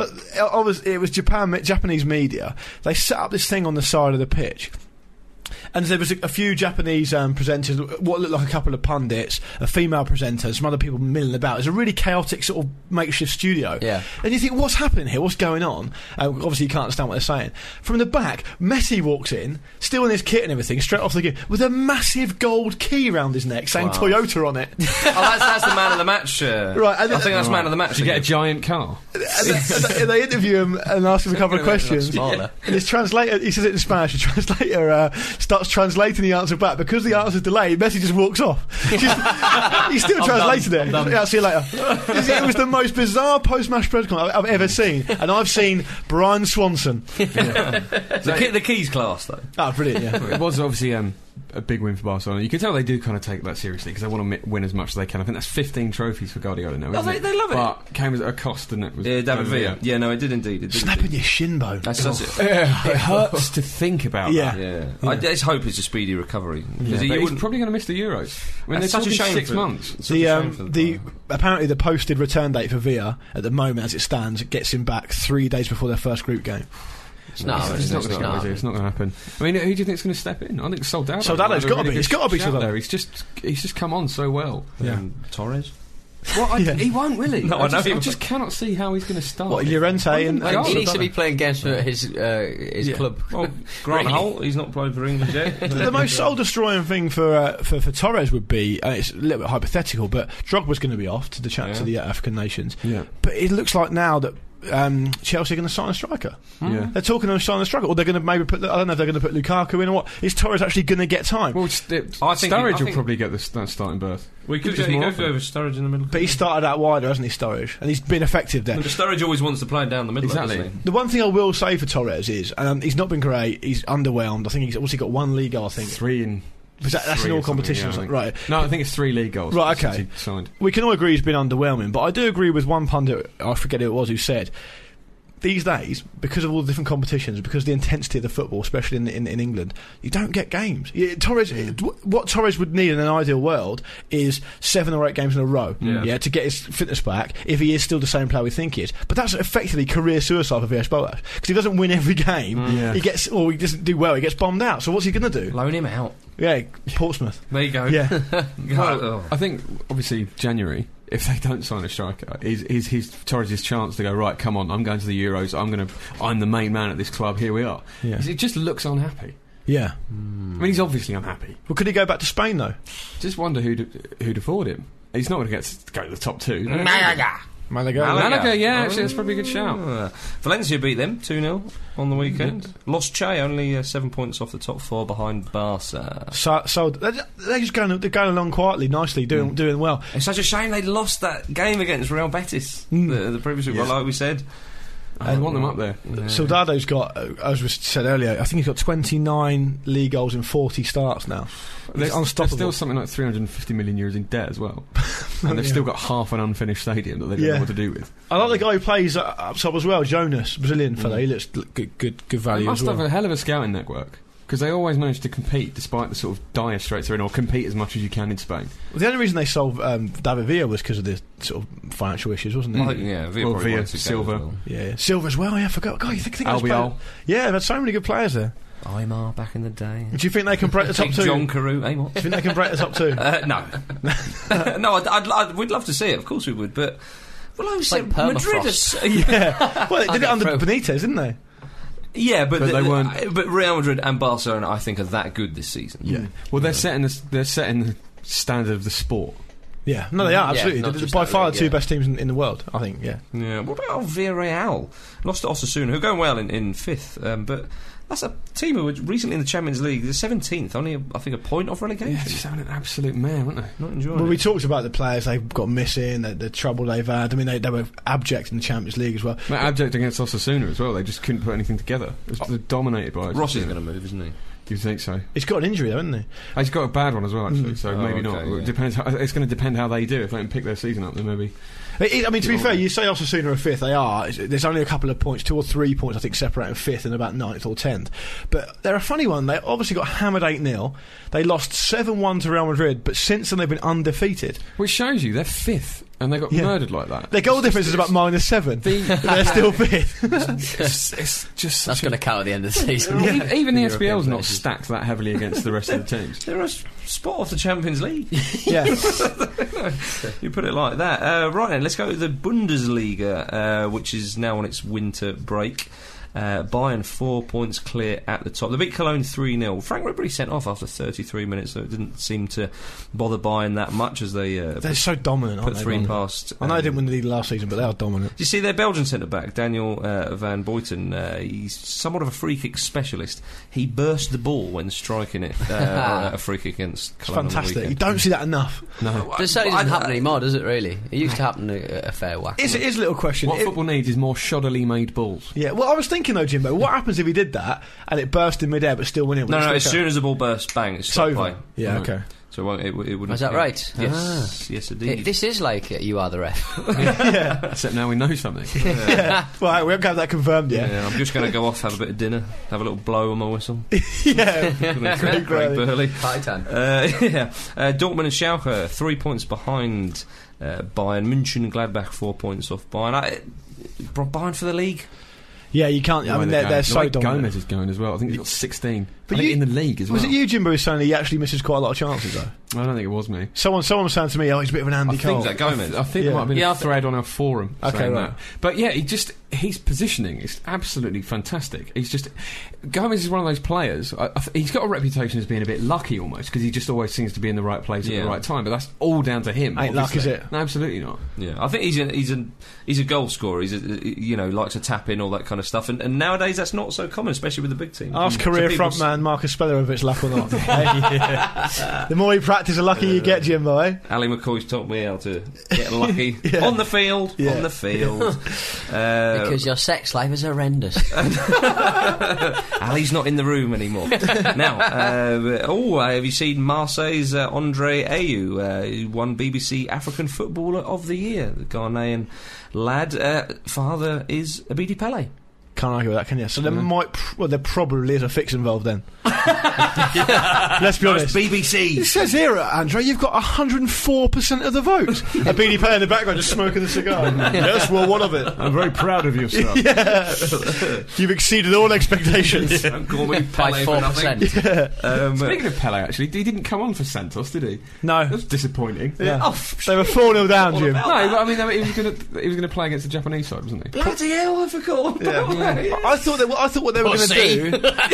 It was Japanese media. They set up this thing on the side of the pitch. And there was a few Japanese presenters, what looked like a couple of pundits, a female presenter, some other people milling about. It's a really chaotic sort of makeshift studio. Yeah. And you think, what's happening here? What's going on? Obviously, you can't understand what they're saying. From the back, Messi walks in, still in his kit and everything, straight off the game, with a massive gold key round his neck saying Toyota on it. That's the man of the match. Right, I think that's man of the match. Did you get a giant car? And they interview him and ask him a couple of questions. And his translator, he says it in Spanish, the translator starts translating the answer back. Because the answer's delayed, Messi just walks off. He's still translated it. Yeah, I'll see you later. It was the most bizarre post-match press conference I've ever seen. And I've seen Brian Swanson. The keys class, though. Oh, brilliant, yeah. It was obviously a big win for Barcelona. You can tell they do kind of take that seriously because they want to win as much as they can. I think that's 15 trophies for Guardiola now, isn't it? They love it. But came at a cost, didn't it? Yeah, David Villa. Yeah, no, it did indeed. Snapping your shin bone. That's it. It hurts to think about that. Yeah. I just hope it's a speedy recovery. Yeah, he's probably going to miss the Euros. I mean, that's such a shame. 6 months. Apparently the posted return date for Villa at the moment, as it stands, gets him back 3 days before their first group game. It's not going to happen. I mean, who do you think is going to step in? I think Soldado. Soldado's got to be. It's got to be Soldado. He's just come on so well. Yeah. Torres. Well, he won't, will he? No, I just cannot see how he's going to start. What, Llorente and he needs to be playing games for his club. Well, Grant Holt, he's not played for England yet. The most soul-destroying thing for Torres would be, it's a little bit hypothetical, but Drogba's going to be off to the African nations. Yeah. But it looks like now that Chelsea are going to sign a striker. Yeah. They're talking of signing a striker, or they're going to maybe put. I don't know if they're going to put Lukaku in or what. Is Torres actually going to get time? Well, Sturridge will probably get that starting berth. We could go over Sturridge in the middle. But he started out wider, hasn't he, Sturridge? And he's been effective there. But Sturridge always wants to play down the middle. Exactly. The one thing I will say for Torres is, he's not been great. He's underwhelmed. I think he's obviously got one league goal. I think 3 in. That's in all competitions, right? No, I think it's 3 league goals. Right, okay. We can all agree he's been underwhelming, but I do agree with one pundit, I forget who it was, who said, these days, because of all the different competitions, because of the intensity of the football, especially in England, you don't get games. What Torres would need in an ideal world is 7 or 8 games in a row, to get his fitness back, if he is still the same player we think he is. But that's effectively career suicide for Villas-Boas, because he doesn't win every game. He doesn't do well. He gets bombed out. So what's he going to do? Loan him out. Yeah, Portsmouth. There you go. Yeah. Well, I think obviously January, if they don't sign a striker, is Torres' chance to go, right, come on, I'm going to the Euros, I'm the main man at this club, here we are. Yeah. It just looks unhappy. Yeah. I mean, he's obviously unhappy. Well, could he go back to Spain, though? Just wonder who'd afford him. He's not going to go to the top 2. Malaga, yeah, actually, that's probably a good shout. Valencia beat them 2-0 on the weekend. Lost Che, only 7 points off the top 4 behind Barca. So they're just going along quietly, nicely, doing well. It's such a shame they lost that game against Real Betis, the previous week, like we said. I want them up there. Yeah. Soldado's got, as was said earlier, I think he's got 29 league goals in 40 starts now. There's still something like 350 million euros in debt as well. And they've still got half an unfinished stadium that they don't know what to do with. I like the guy who plays up top as well, Jonas, Brazilian fella. He looks good value. They must as well. have a hell of a scouting network, because they always manage to compete despite the sort of dire straits they're in, or compete as much as you can in Spain. Well, the only reason they sold David Villa was because of the sort of financial issues, wasn't it? Villa, Silva. Well. Yeah, Silva as well, I forgot. God, you think Albiol. Yeah, they've had so many good players there. Aymar back in the day. Do you think they can break the top 2? John Carew, what? Do you think they can break the top 2? No. No, we'd love to see it, of course we would, but... Well, I was like Madrid... Yeah. Well, they did it under Benitez, didn't they? Yeah, but they weren't. But Real Madrid and Barcelona, I think, are that good this season. Yeah. Well, they're setting the standard of the sport. Yeah, no, they are absolutely. They're by far the 2 best teams in the world, I think. Yeah. Yeah. What about Villarreal? Lost to Osasuna, who are going well in 5th, but that's a team who were recently in the Champions League. They're 17th, only I think a point off relegation. Yeah, just having an absolute mare, weren't they? Not enjoying it. Well, we talked about the players they've got missing, the trouble they've had. I mean, they were abject in the Champions League as well. They're abject against Osasuna as well. They just couldn't put anything together. They're dominated by it. Rossi's going to move, isn't he? You think so? He's got an injury though, hasn't he? He's got a bad one as well, actually. So maybe not. Yeah. It depends. It's going to depend how they do. If they can pick their season up, then maybe. I mean, to be fair, you say Osasuna are 5th. They are. There's only a couple of points, 2 or 3 points, I think, separating 5th and about 9th or 10th. But they're a funny one. They obviously got hammered 8-0. They lost 7-1 to Real Madrid, but since then they've been undefeated. Which shows you they're 5th. And they got murdered like that. Their goal difference is about -7. They're still 5th. It's just that's going to count at the end of the season. Even the SPL's not stacked that heavily against the rest of the teams. They're a spot off the Champions League. Yeah. You put it like that. Right then, let's go to the Bundesliga, which is now on its winter break. Bayern 4 points clear at the top. They beat Cologne 3-0. Frank Ribery sent off after 33 minutes, so it didn't seem to bother Bayern that much as they're so dominant. Put 3 past. I know they didn't win the league last season, but they are dominant. Do you see their Belgian centre back Daniel van Buiten? He's somewhat of a free kick specialist. He burst the ball when striking it a free kick against Cologne. It's fantastic. You don't see that enough. No, it certainly doesn't happen anymore, does it? Really, it used to happen a fair whack. It is a little question. What football needs is more shoddily made balls. Yeah. Well, I was thinking though, Jimbo, what happens if he did that and it burst in midair but still winning? No, as soon as the ball bursts, bang, it's over. play. Yeah, okay. So it wouldn't. Is that right? Yes, yes, indeed. This is like You Are the Ref. Yeah. Except now we know something. Yeah. Well, we haven't got that confirmed yet. Yeah, I'm just going to go off, have a bit of dinner, have a little blow on my whistle. Yeah. Craig Burley. Party time. Dortmund and Schalke 3 points behind Bayern. München and Gladbach 4 points off Bayern. Bayern for the league. Yeah, you can't. I mean, they're so dominant. Gomez is going as well. I think he's got 16. But in the league as well. Was it you, Jimbo, who was saying he actually misses quite a lot of chances, though? I don't think it was me. Someone was saying to me, he's a bit of an Andy Cole. I think Gomez. I think there might have been a thread on our forum saying that. But yeah, his positioning is absolutely fantastic. Gomez is one of those players. He's got a reputation as being a bit lucky almost, because he just always seems to be in the right place at the right time. But that's all down to him. Ain't luck, is it? No, absolutely not. Yeah, I think he's a goal scorer. He's likes to tap in, all that kind of stuff. And nowadays that's not so common, especially with the big teams. Ask career frontman Marcus Speller if it's luck or not. The more you practice, the luckier you get, Jimbo. Ali McCoy's taught me how to get lucky on the field. Yeah. On the field, because your sex life is horrendous. Ali's not in the room anymore. Now, have you seen Marseille's Andre Ayew, who won BBC African Footballer of the Year? The Ghanaian lad, father is Abidi Pele. Can't argue with that, can you? So there probably is a fix involved then. Let's be honest. BBC. It says here, Andre, you've got 104% of the vote. A Beanie Pele in the background just smoking a cigar. Yes, well, one of it. I'm very proud of you, sir. Yeah. You've exceeded all expectations. Don't call me Pele by 4%. Yeah. Speaking of Pele, actually, he didn't come on for Santos, did he? No. That was disappointing. Yeah. They were 4-0 down, Jim. No, but I mean, he was going to play against the Japanese side, wasn't he? Bloody hell, I forgot. Yeah. I thought what they were going to do.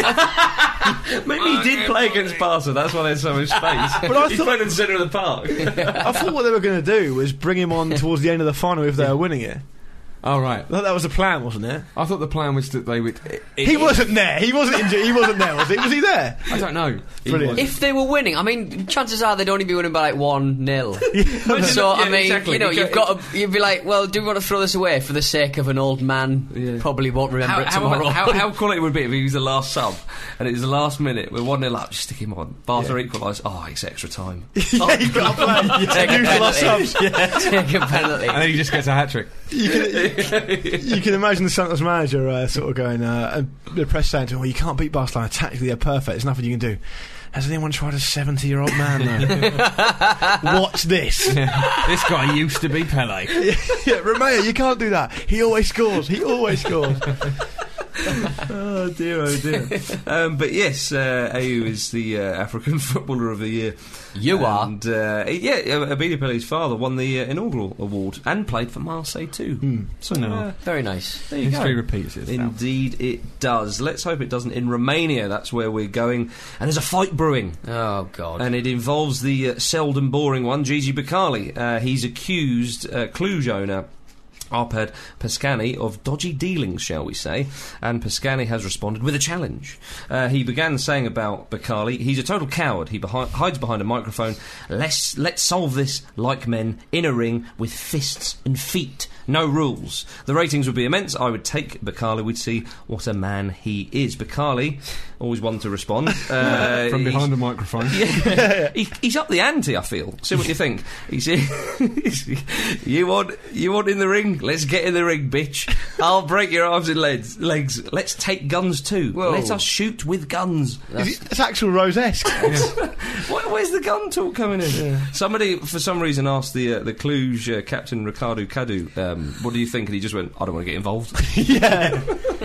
Maybe he did play against Barca. That's why there's so much space. But he played in the centre of the park. I thought what they were going to do was bring him on towards the end of the final if they were winning it. Oh, right. I thought that was the plan, wasn't it? I thought the plan was that they would... He wasn't there. He wasn't injured. He wasn't there, was he? Was he there? I don't know. Brilliant. If they were winning, I mean, chances are they'd only be winning by like 1-0. So, I mean, exactly. You'd be like, well, do we want to throw this away for the sake of an old man? Yeah. Probably won't remember it tomorrow. How cool it would be if he was the last sub and it was the last minute, we're 1-0 up, just stick him on. Barca equalise. It's extra time. You've got to play. Take a penalty. Take a penalty. And then he just gets a hat-trick. You can imagine the Santos manager sort of going, and the press saying to him, well, you can't beat Barcelona tactically, they're perfect, there's nothing you can do. Has anyone tried a 70-year-old man, though? Watch this. Yeah. This guy used to be Pele. Yeah, Romeo, you can't do that. He always scores. Oh dear. But yes, Ayew is the African Footballer of the Year. Abidi Pele's father won the inaugural award and played for Marseille too. Very nice. There you History go. repeats itself. Indeed it does. Let's hope it doesn't in Romania. That's where we're going. And there's a fight brewing. Oh God. And it involves the seldom boring one, Gigi Becali. He's accused Cluj owner Arpad Pascani of dodgy dealings, shall we say, and Pascani has responded with a challenge. He began saying about Becali, he's a total coward, he hides behind a microphone. Let's solve this like men, in a ring, with fists and feet, no rules. The ratings would be immense. I would take Becali, we'd see what a man he is. Becali, always one to respond. From behind the microphone. Yeah, he's up the ante, I feel. See what you think. You want in the ring? Let's get in the ring, bitch. I'll break your arms and legs. Let's take guns too. Whoa. Let us shoot with guns. It's Axl Rose-esque. Where's the gun talk coming in? Yeah. Somebody, for some reason, asked the Cluj captain Ricardo Cadu, what do you think? And he just went, I don't want to get involved. Yeah.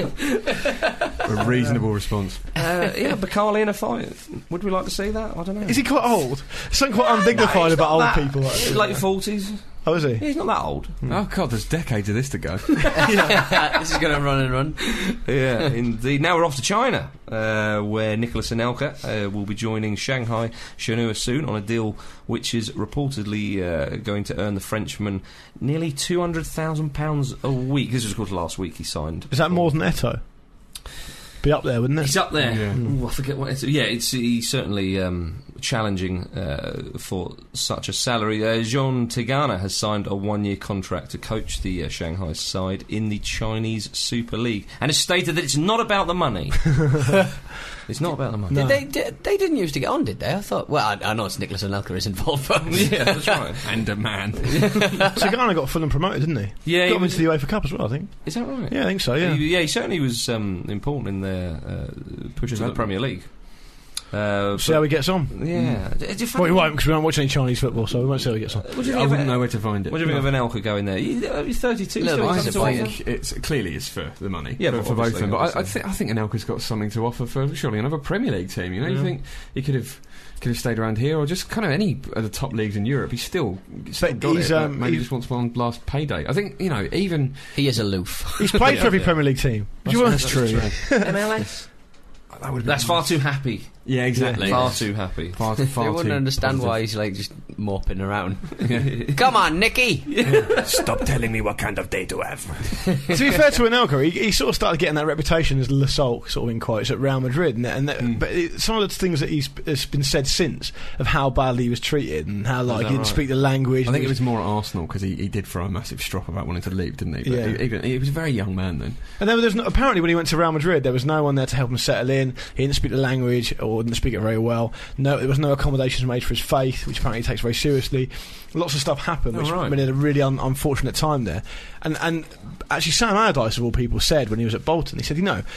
A reasonable response. Becali in a fight. Would we like to see that? I don't know. Is he quite old? Something quite undignified about old people. Late 40s. Oh, is he? He's not that old. Oh, God, there's decades of this to go. This is going to run and run. Yeah, indeed. Now we're off to China, where Nicolas Anelka will be joining Shanghai Shenhua soon on a deal which is reportedly going to earn the Frenchman nearly £200,000 a week. This was, of course, last week he signed. Is that more than Eto'o? Be up there, wouldn't it? He's up there. Yeah. Ooh, I forget what it's... Yeah, he's certainly challenging for such a salary. Jean Tigana has signed a 1-year contract to coach the Shanghai side in the Chinese Super League and has stated that it's not about the money. It's not about the money. No. They didn't used to get on, did they? I thought... Well, I know it's Nicolas Anelka is involved, but... Yeah, that's right. And a man. Tigana got Fulham promoted, didn't he? Yeah. Got him into the UEFA Cup as well, I think. Is that right? Yeah, I think so, yeah. He certainly was important in their push to the Premier League. See how he gets on. Yeah. Well, we won't, because we don't watch any Chinese football, so we won't see how he gets on. I wouldn't know where to find it. What do you think of Anelka going there? He's 32. No, I think it's clearly it's for the money. Yeah, for both of them. But I think Anelka's got something to offer for surely another Premier League team. You know, you think he could have stayed around here, or just kind of any of the top leagues in Europe. He's still got it. Maybe just wants one last payday. I think, even he is aloof. He's played for every Premier League team. That's true. MLS. That's far too happy. Yeah, exactly. Far too happy. Far they wouldn't understand positive. why he's like just moping around. Come on, Nicky! Stop telling me what kind of day to have. To be fair to Anelka, he sort of started getting that reputation as Le Sulk, sort of in quotes, at Real Madrid. But some of the things that has been said since of how badly he was treated and how he didn't speak the language. I think it was more at Arsenal, because he did throw a massive strop about wanting to leave, didn't he? But he was a very young man then. And then apparently when he went to Real Madrid, there was no one there to help him settle in. He didn't speak the language, or didn't speak it very well. No, there was no accommodations made for his faith, which apparently he takes very seriously. Lots of stuff happened, which made it a really unfortunate time there. And actually, Sam Allardyce, of all people, said when he was at Bolton, he said,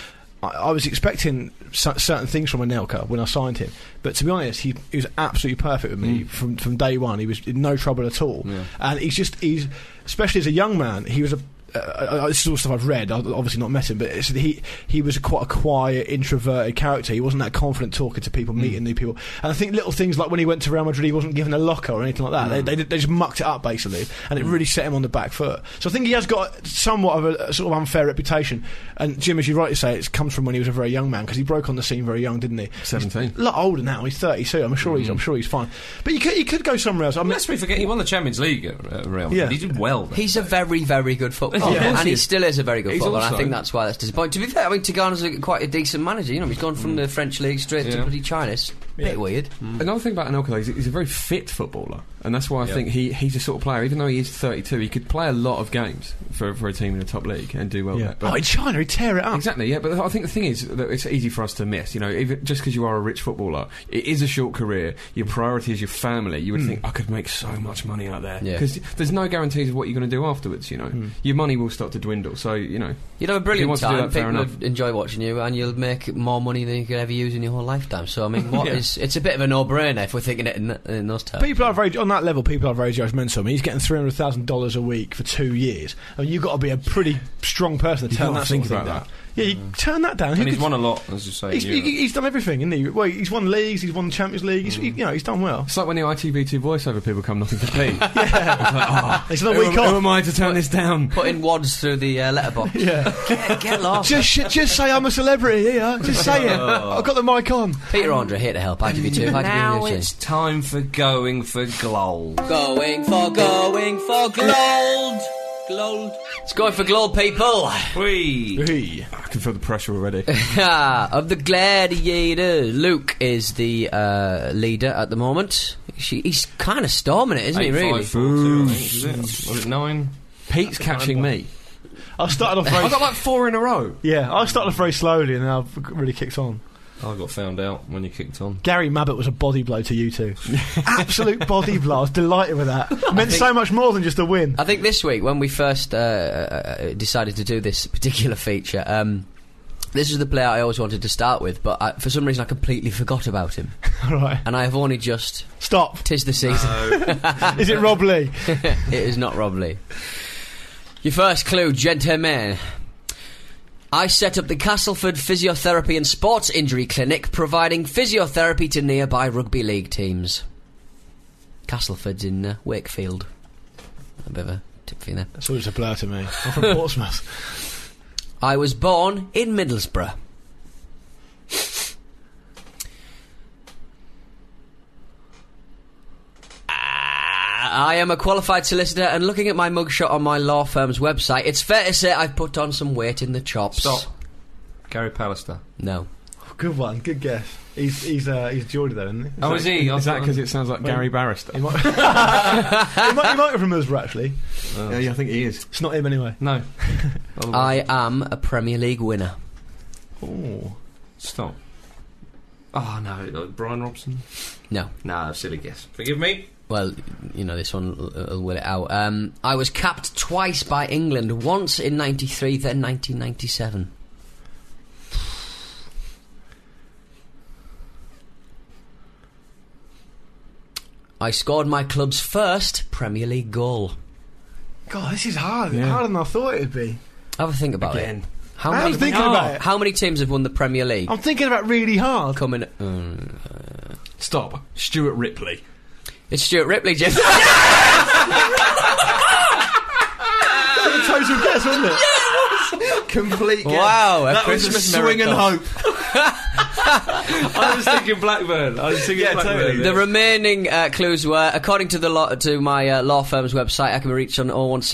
I was expecting certain things from Anelka when I signed him, but to be honest, he was absolutely perfect with me from day one. He was in no trouble at all, and he's especially as a young man, he was this is all stuff I've read. I've obviously not met him, but he was quite a quiet, introverted character. He wasn't that confident talking to people, meeting new people. And I think little things like when he went to Real Madrid, he wasn't given a locker or anything like that. They just mucked it up basically, and it really set him on the back foot. So I think he has got somewhat of a sort of unfair reputation. And Jim, as you rightly say, it comes from when he was a very young man, because he broke on the scene very young, didn't he? 17. He's a lot older now. He's 32. I'm sure he's fine. But he could go somewhere else. Let's be forgetting he won the Champions League at Real Madrid. He did well there. He's a very, very good footballer, and he still is a very good footballer. I think that's why that's disappointing. To be fair, Tigana's quite a decent manager. He's gone from the French league straight to bloody China. It's a bit weird. Another thing about Anelka, he's a very fit footballer, and that's why I think he's a sort of player. Even though he is 32, he could play a lot of games for a team in the top league and do well there. But in China, he'd tear it up. Exactly, yeah. But I think the thing is that it's easy for us to miss. Even just because you are a rich footballer, it is a short career. Your priority is your family. You would think, I could make so much money out there, because there's no guarantees of what you're going to do afterwards. Your money will start to dwindle. So you'd have a brilliant time. People would enjoy watching you, and you'll make more money than you could ever use in your whole lifetime. So I mean, it's a bit of a no-brainer if we're thinking it in those terms. People are on that level. People are very judgmental. I mean, he's getting $300,000 a week for 2 years. I mean, you've got to be a pretty strong person to turn that sort of thing down. Yeah, you turn that down. And he's won a lot, as you say. He's done everything, isn't he? Well, he's won leagues, he's won the Champions League. He's done well. It's like when the ITV2 voiceover people come knocking for Pete. It's not a week off. Who am I to turn this down? Putting wads through the letterbox. Get lost. Just say I'm a celebrity here. Just say it. I've got the mic on. Peter Andre here to help. ITV2. Now it's time for going for gold. Going for gold. It's going for gold, people. Whee. I can feel the pressure already. Of the Gladiators, Luke is the leader at the moment. He's kind of storming it, isn't he, really? 5-4-2, I think, was it 9? Pete's catching me. I started off I got like 4 in a row. Yeah, I started off very slowly, and then I've really kicked on. I got found out when you kicked on. Gary Mabbott was a body blow to you two. Absolute body blow. I was delighted with that. It meant so much more than just a win. I think this week, when we first decided to do this particular feature, this is the player I always wanted to start with, but for some reason I completely forgot about him. Right. And I have only just... Stop. 'Tis the season. No. Is it Rob Lee? It is not Rob Lee. Your first clue, gentlemen. I set up the Castleford Physiotherapy and Sports Injury Clinic, providing physiotherapy to nearby rugby league teams. Castleford's in Wakefield. A bit of a tip for you there. That's always a blur to me. I'm from Portsmouth. I was born in Middlesbrough. I am a qualified solicitor, and looking at my mugshot on my law firm's website, it's fair to say I've put on some weight in the chops. Stop. Gary Pallister. No. Good one, good guess. He's Geordie though, isn't he? Is he? Is that because it sounds like Gary Barrister? He might be from Middlesbrough, actually. Yeah, I think he is. It's not him anyway. No. I am a Premier League winner. Oh. Stop. Oh, no. Brian Robson? No. No, silly guess. Forgive me. Well, this one will will it out. I was capped twice by England, once in 93, then 1997. I scored my club's first Premier League goal. God, this is hard. Harder than I thought it'd be. Have a think about it. I'm thinking about it. How many teams have won the Premier League? I'm thinking about really hard. Coming. Stop. Stuart Ripley. It's Stuart Ripley, Jim. Total guess, wasn't it? Complete guess. Wow, that Christmas was a swing and hope. I was thinking Blackburn. Totally. The remaining clues were, according to my law firm's website, I can be reached on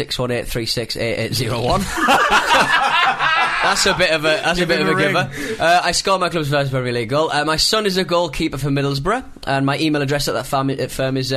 01618368801. That's a bit of a giver. I scored my club's first Premier League goal. My son is a goalkeeper for Middlesbrough, and my email address at that firm is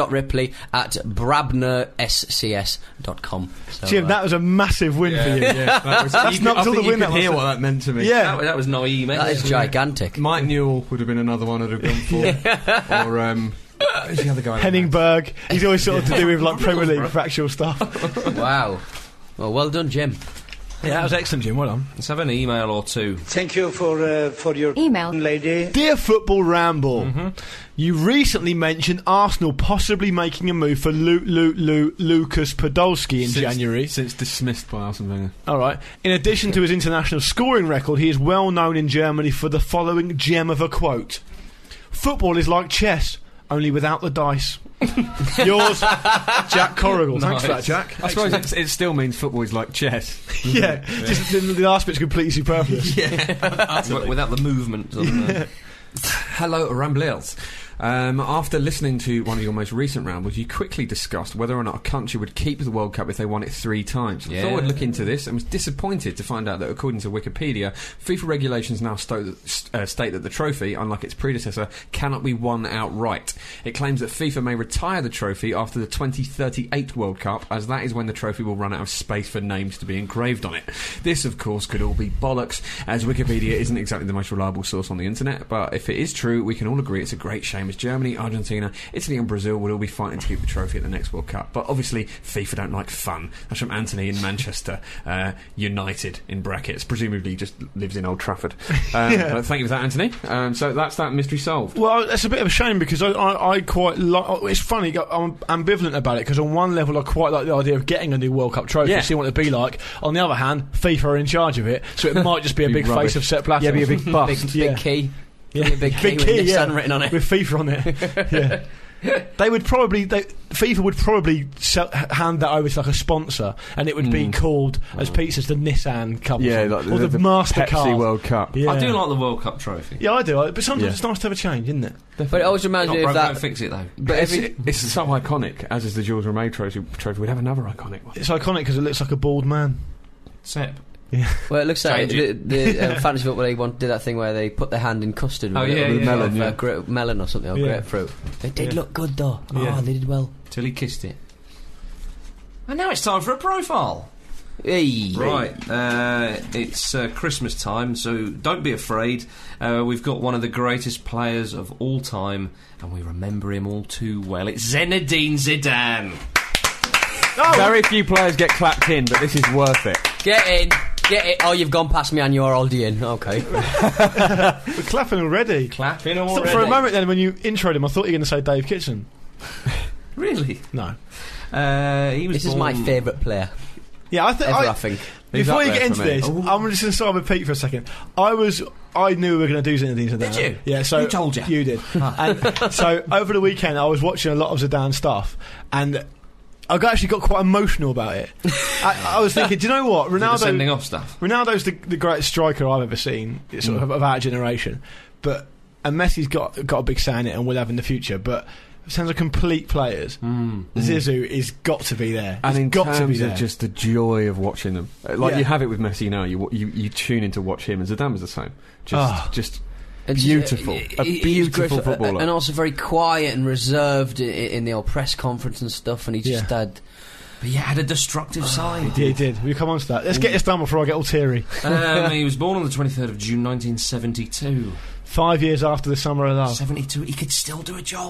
stuart.ripley@brabnerscs.com. So, Jim, that was a massive win for you. That's knocked all the wind out. Hear what that meant to me. Yeah, that was no email. That is gigantic. Mike Newell would have been another one I'd have gone for. Or who's the other guy? Henning Berg. He's always sort of to do with like Premier League factual stuff. Wow. Well done, Jim. Yeah, that was excellent, Jim. Well done. Let's have an email or two. Thank you for your email, lady. Dear Football Ramble, you recently mentioned Arsenal possibly making a move for Lucas Podolski in January. Since dismissed by Arsene Wenger. All right. In addition to his international scoring record, he is well known in Germany for the following gem of a quote: "Football is like chess, only without the dice." Yours, Jack Corrigal. Thanks for that, Jack. I suppose it still means football is like chess. Yeah, just the last bit's completely superfluous. Without the movement. Hello, Ramblers. After listening to one of your most recent rambles, you quickly discussed whether or not a country would keep the World Cup if they won it 3 times. I thought I'd look into this and was disappointed to find out that, according to Wikipedia, FIFA regulations now state that the trophy, unlike its predecessor, cannot be won outright. It claims that FIFA may retire the trophy after the 2038 World Cup, as that is when the trophy will run out of space for names to be engraved on it. This, of course, could all be bollocks, as Wikipedia isn't exactly the most reliable source on the internet, but if it is true, we can all agree it's a great shame as Germany, Argentina, Italy and Brazil would all be fighting to keep the trophy at the next World Cup. But obviously FIFA don't like fun. That's from Anthony in Manchester United, in brackets. Presumably just lives in Old Trafford. But thank you for that, Anthony. So that's that mystery solved. Well, that's a bit of a shame because I quite like... It's funny, I'm ambivalent about it because on one level I quite like the idea of getting a new World Cup trophy, see what it'd be like. On the other hand, FIFA are in charge of it, so it might just be a big face of Sepp Blatter. Yeah, be a big bust. Big key. Yeah, a big key with Nissan written on it with FIFA on it. Yeah. FIFA would probably hand that over to like a sponsor, and it would be called, as Pete says, the Nissan Cup, like or the MasterCard Pepsi World Cup. Yeah. I do like the World Cup trophy. Yeah, I do. But sometimes it's nice to have a change, isn't it? Definitely. But it always reminds me of that. Don't fix it though. But it's so iconic, as is the Jules Rimet trophy. We'd have another iconic one. It's iconic because it looks like a bald man. Sepp. Yeah. Well, it looks like the Fantasy Football League did that thing where they put their hand in custard with melon or something, or grapefruit. They did look good though. Oh, they did well. Till he kissed it. And now it's time for a profile. Hey. Right, it's Christmas time, so don't be afraid. We've got one of the greatest players of all time, and we remember him all too well. It's Zinedine Zidane. Very few players get clapped in, but this is worth it. Get in. Oh, you've gone past me and you're already in. Okay. We're clapping already. For a moment then, when you introed him, I thought you were going to say Dave Kitson. Really? No. This is my favourite player. Yeah, I think. Before you get into this, I'm just going to start with Pete for a second. I knew we were going to do Zinedine Zidane. Did you? Yeah, so... Who told you? You did. And so, over the weekend, I was watching a lot of Zidane stuff, and I actually got quite emotional about it. I was thinking, do you know what? Sending off stuff. Ronaldo's the greatest striker I've ever seen, sort of our generation. And Messi's got a big say in it and will have in the future. But in terms of complete players, Zizou is got to be there. And in terms of just the joy of watching them, you have it with Messi now. You tune in to watch him, and Zidane was the same. Just beautiful, a beautiful footballer, and also very quiet and reserved in the old press conference and stuff. And he just had. But he had a destructive side. He did. We'll come on to that. Let's get this done before I get all teary. He was born on the 23rd of June 1972. 5 years after the Summer of Love. 72. He could still do a job.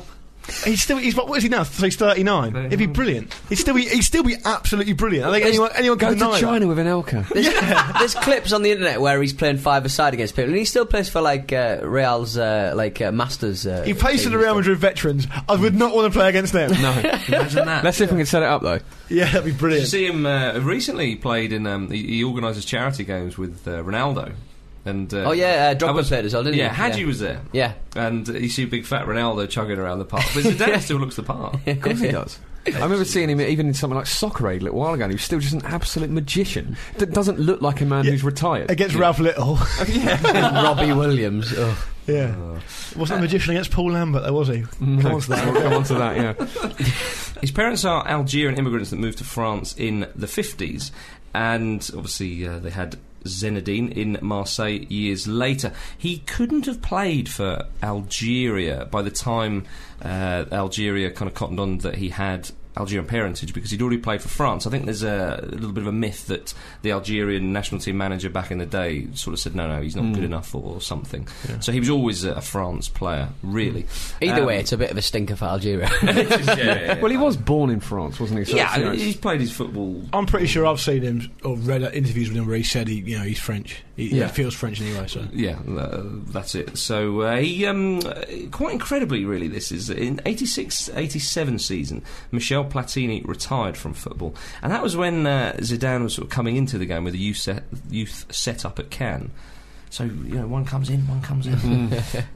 He's what is he now? So he's 39. He'd be brilliant. He'd still be absolutely brilliant. I think anyone go can to deny China with an Elka. There's clips on the internet where he's playing 5-a-side against people, and he still plays for Real's Masters. He plays for the Real Madrid veterans. I would not want to play against them. No, imagine that. Let's see if we can set it up though. Yeah, that'd be brilliant. Did you see him recently? He played in. He organises charity games with Ronaldo. And Drogba played as well, didn't he? Yeah, Hadji was there. Yeah, and you see big fat Ronaldo chugging around the park. But Zidane still looks the part. Of course he does. I remember seeing him even in something like Soccer Aid a little while ago, and he was still just an absolute magician. That doesn't look like a man who's retired. Against Ralph Little. Robbie Williams. Oh. Yeah. Wasn't a magician against Paul Lambert, though, was he? Come on to that, yeah. His parents are Algerian immigrants that moved to France in the 50s, and obviously they had Zinedine in Marseille years later. He couldn't have played for Algeria by the time Algeria kind of cottoned on that he had Algerian parentage, because he'd already played for France. I think there's a little bit of a myth that the Algerian national team manager back in the day sort of said no, he's not good enough or something. Yeah. So he was always a France player, really. Either way, it's a bit of a stinker for Algeria. Well, he was born in France, wasn't he? So yeah, he's played his football. I'm pretty sure I've seen him or read interviews with him where he said he's French. He feels French anyway. So yeah, that's it. So he quite incredibly, really, this is in 86-87 season, Michel Platini retired from football, and that was when Zidane was sort of coming into the game with a youth set up at Cannes. So one comes in, one comes in.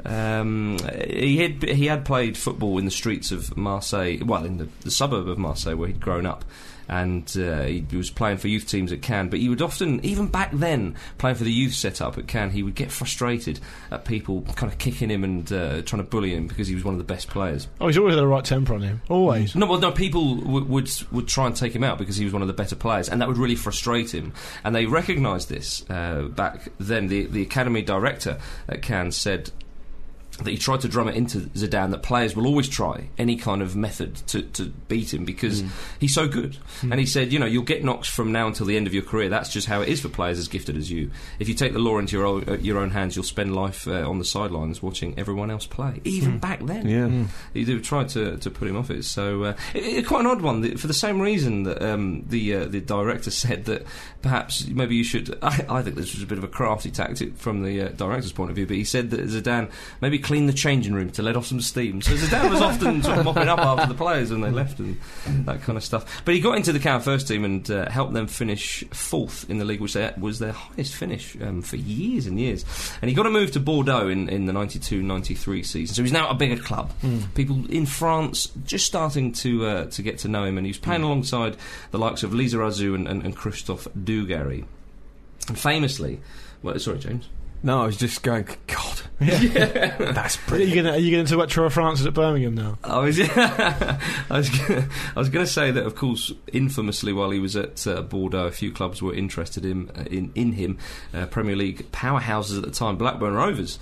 He had played football in the streets of Marseille, well, in the suburb of Marseille where he'd grown up. And he was playing for youth teams at Cannes, but he would often, even back then, playing for the youth setup at Cannes, he would get frustrated at people kind of kicking him and trying to bully him because he was one of the best players. Oh, he's always had the right temper on him, always. No, people would try and take him out because he was one of the better players, and that would really frustrate him. And they recognised this back then. The academy director at Cannes said that he tried to drum it into Zidane that players will always try any kind of method to beat him because he's so good. And he said, you'll get knocks from now until the end of your career. That's just how it is for players as gifted as you. If you take the law into your own hands, you'll spend life on the sidelines watching everyone else play. Even back then. Yeah. He tried to put him off it. So quite an odd one for the same reason that the director said that perhaps maybe you should... I think this was a bit of a crafty tactic from the director's point of view, but he said that Zidane maybe clean the changing room to let off some steam. So Zidane was often sort of mopping up after the players when they left and that kind of stuff. But he got into the Cannes first team and helped them finish 4th in the league, which was their highest finish for years and years. And he got a move to Bordeaux in the 92-93 season. So he's now at a bigger club. People in France just starting to get to know him, and he was playing alongside the likes of Lizarazu and Christophe Dugarry. And famously... Well, sorry, James. No, I was just going, God, that's brilliant. Are you going to talk about Tour of France at Birmingham now? I was going to say that, of course, infamously while he was at Bordeaux, a few clubs were interested in him. Premier League powerhouses at the time, Blackburn Rovers.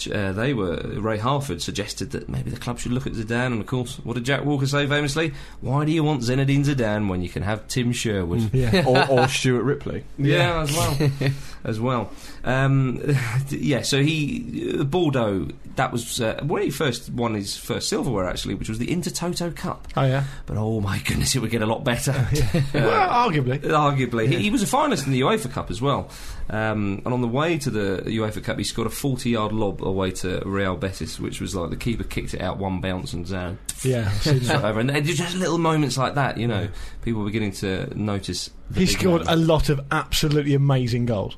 Ray Harford suggested that maybe the club should look at Zidane, and of course, what did Jack Walker say famously? Why do you want Zinedine Zidane when you can have Tim Sherwood? or Stuart Ripley? Yeah, as well. So Bordeaux, that was where he first won his first silverware, actually, which was the Intertoto Cup. Oh, yeah. But oh my goodness, it would get a lot better. Well, arguably. He was a finalist in the UEFA Cup as well. And on the way to the UEFA Cup, he scored a 40-yard lob away to Real Betis, which was like the keeper kicked it out one bounce and down. Yeah. Over. And just little moments like that, people were beginning to notice. He scored a lot of absolutely amazing goals.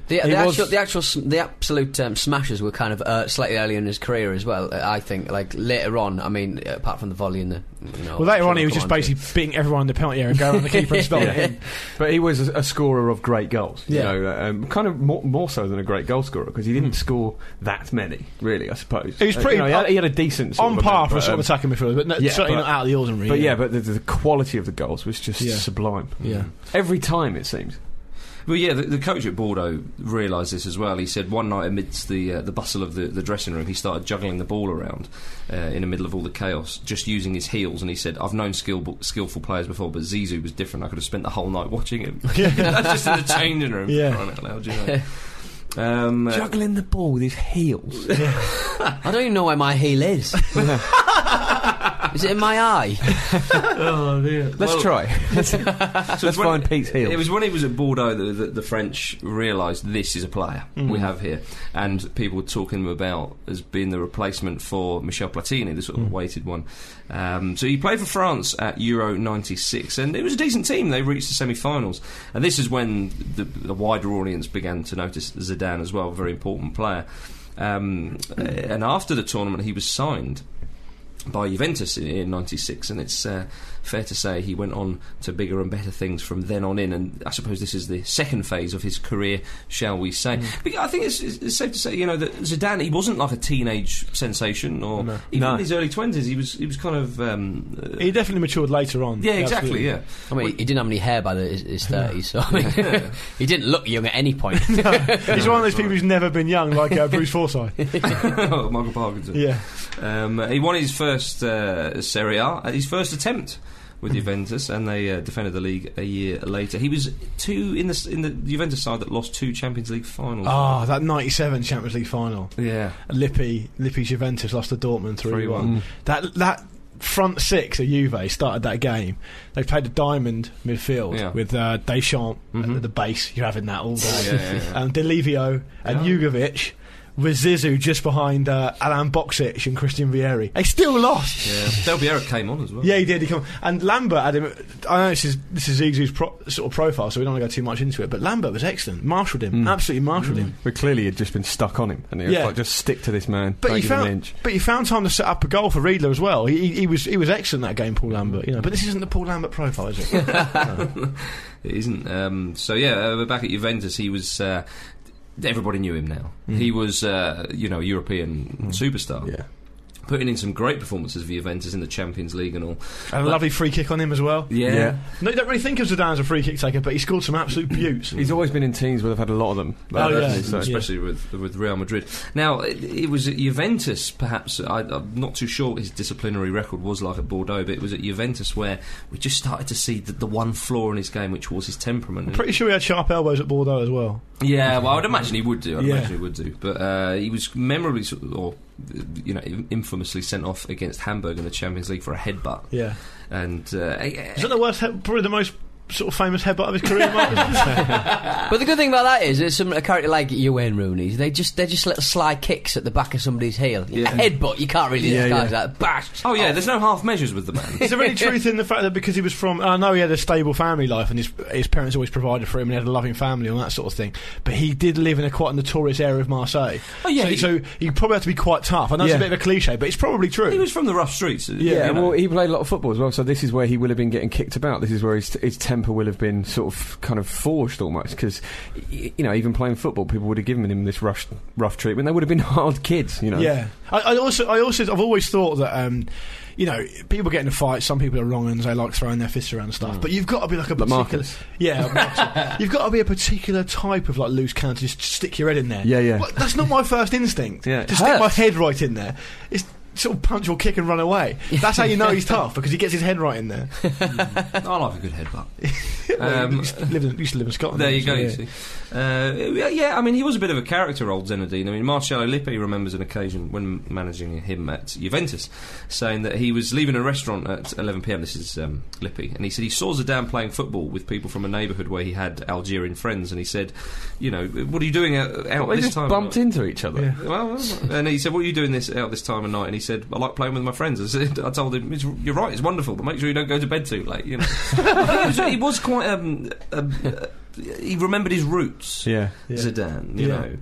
The absolute smashers were kind of slightly earlier in his career as well. I think, like later on. I mean, apart from the volley and the. Well, later on, he was just basically beating everyone in the penalty area and going on the keeper and stop him. But he was a scorer of great goals. Kind of more so than a great goal scorer, because he didn't score that many, really. I suppose he was pretty. He had a decent sort on par for a sort of attacking midfielder, but certainly not out of the ordinary. But the quality of the goals was just sublime. Yeah, every time it seems. Well, yeah, the coach at Bordeaux realised this as well. He said one night amidst the bustle of the dressing room, he started juggling the ball around in the middle of all the chaos, just using his heels. And he said, "I've known skillful players before, but Zizou was different. I could have spent the whole night watching him." That's just in the changing room. Yeah. Juggling the ball with his heels. I don't even know where my heel is. Is it in my eye? Oh dear. Let's try. Let's find Pete's heel. It was when he was at Bordeaux that the French realised this is a player we have here, and people were talking him about as being the replacement for Michel Platini, the sort of weighted one. So he played for France at Euro 96, and it was a decent team. They reached the semi-finals, and this is when the wider audience began to notice Zidane as well, a very important player. And after the tournament, he was signed by Juventus in 96, and it's fair to say he went on to bigger and better things from then on in, and I suppose this is the second phase of his career, shall we say. But I think it's safe to say, that Zidane, he wasn't like a teenage sensation, or even in his early 20s, he was kind of... he definitely matured later on. Yeah, exactly, yeah. I mean, he didn't have any hair by his 30s, so I mean, he didn't look young at any point. He's one of those people who's never been young, like Bruce Forsyth. Michael Parkinson. Yeah. He won his first Serie A, his first attempt with Juventus, and they defended the league a year later. He was in the Juventus side that lost 2 Champions League finals. That 97 Champions League final. Yeah. Lippi's Juventus lost to Dortmund 3-1. That front six of Juve started that game. They played a diamond midfield with Deschamps at the base. You're having that all day. Delivio and Jugovic, with Zizou just behind Alain Boksic and Christian Vieri. They still lost. Yeah, Del Piero came on as well. Yeah, he did. He came on. And Lambert had him. I know this is Zizou's sort of profile, so we don't want to go too much into it. But Lambert was excellent. Marshalled him. Absolutely marshalled him. But clearly, he'd just been stuck on him, and he was like, just stick to this man. But he found time to set up a goal for Riedler as well. He was excellent that game, Paul Lambert. But this isn't the Paul Lambert profile, is it? No. It isn't. So back at Juventus, he was. Everybody knew him now. He was, a European superstar. Yeah. Putting in some great performances for Juventus in the Champions League and all. And a lovely free kick on him as well. Yeah. No, you don't really think of Zidane as a free kick taker, but he scored some absolute beauts. He's always been in teams where they've had a lot of them. Especially with Real Madrid. Now, it was at Juventus, perhaps, I'm not too sure what his disciplinary record was like at Bordeaux, but it was at Juventus where we just started to see the one flaw in his game, which was his temperament. I'm pretty sure he had sharp elbows at Bordeaux as well. Yeah, well, I would imagine he would do. But he was memorably, infamously sent off against Hamburg in the Champions League for a headbutt. Yeah. And is that the worst? Probably the most sort of famous headbutt of his career. But the good thing about that is, a character like Wayne Rooney, they're just little sly kicks at the back of somebody's heel. Yeah. A headbutt, you can't really disguise that. Bash. Oh yeah, there's no half measures with the man. Is there any truth in the fact that because he was from? I know he had a stable family life and his parents always provided for him and he had a loving family and that sort of thing. But he did live in quite a notorious area of Marseille. Oh yeah. So he probably had to be quite tough. I know it's a bit of a cliche, but it's probably true. He was from the rough streets. Yeah. Well, he played a lot of football as well. So this is where he will have been getting kicked about. This is where his temper will have been sort of kind of forged almost, because even playing football, people would have given him this rough treatment. They would have been hard kids. Yeah. I've always thought that. People get in a fight. Some people are wrong and they like throwing their fists around and stuff. But you've got to be like a particular. Marcus. Yeah, you've got to be a particular type of loose cannon to just stick your head in there. Yeah. Well, that's not my first instinct. Yeah, to stick my head right in there. It's sort of punch or kick and run away. That's how you know he's tough, because he gets his head right in there. I like a good headbutt. Used to live in Scotland. There you go. You see. I mean, he was a bit of a character, old Zinedine. I mean, Marcello Lippi remembers an occasion when managing him at Juventus, saying that he was leaving a restaurant at 11 p.m. This is Lippi, and he said he saw Zidane playing football with people from a neighbourhood where he had Algerian friends, and he said, what are you doing out they this just time? Bumped into each other. Yeah. Well, and he said, what are you doing out this time of night? And he said, I like playing with my friends. I told him, you're right, it's wonderful, but make sure you don't go to bed too late. He was quite he remembered his roots. Yeah. Zidane.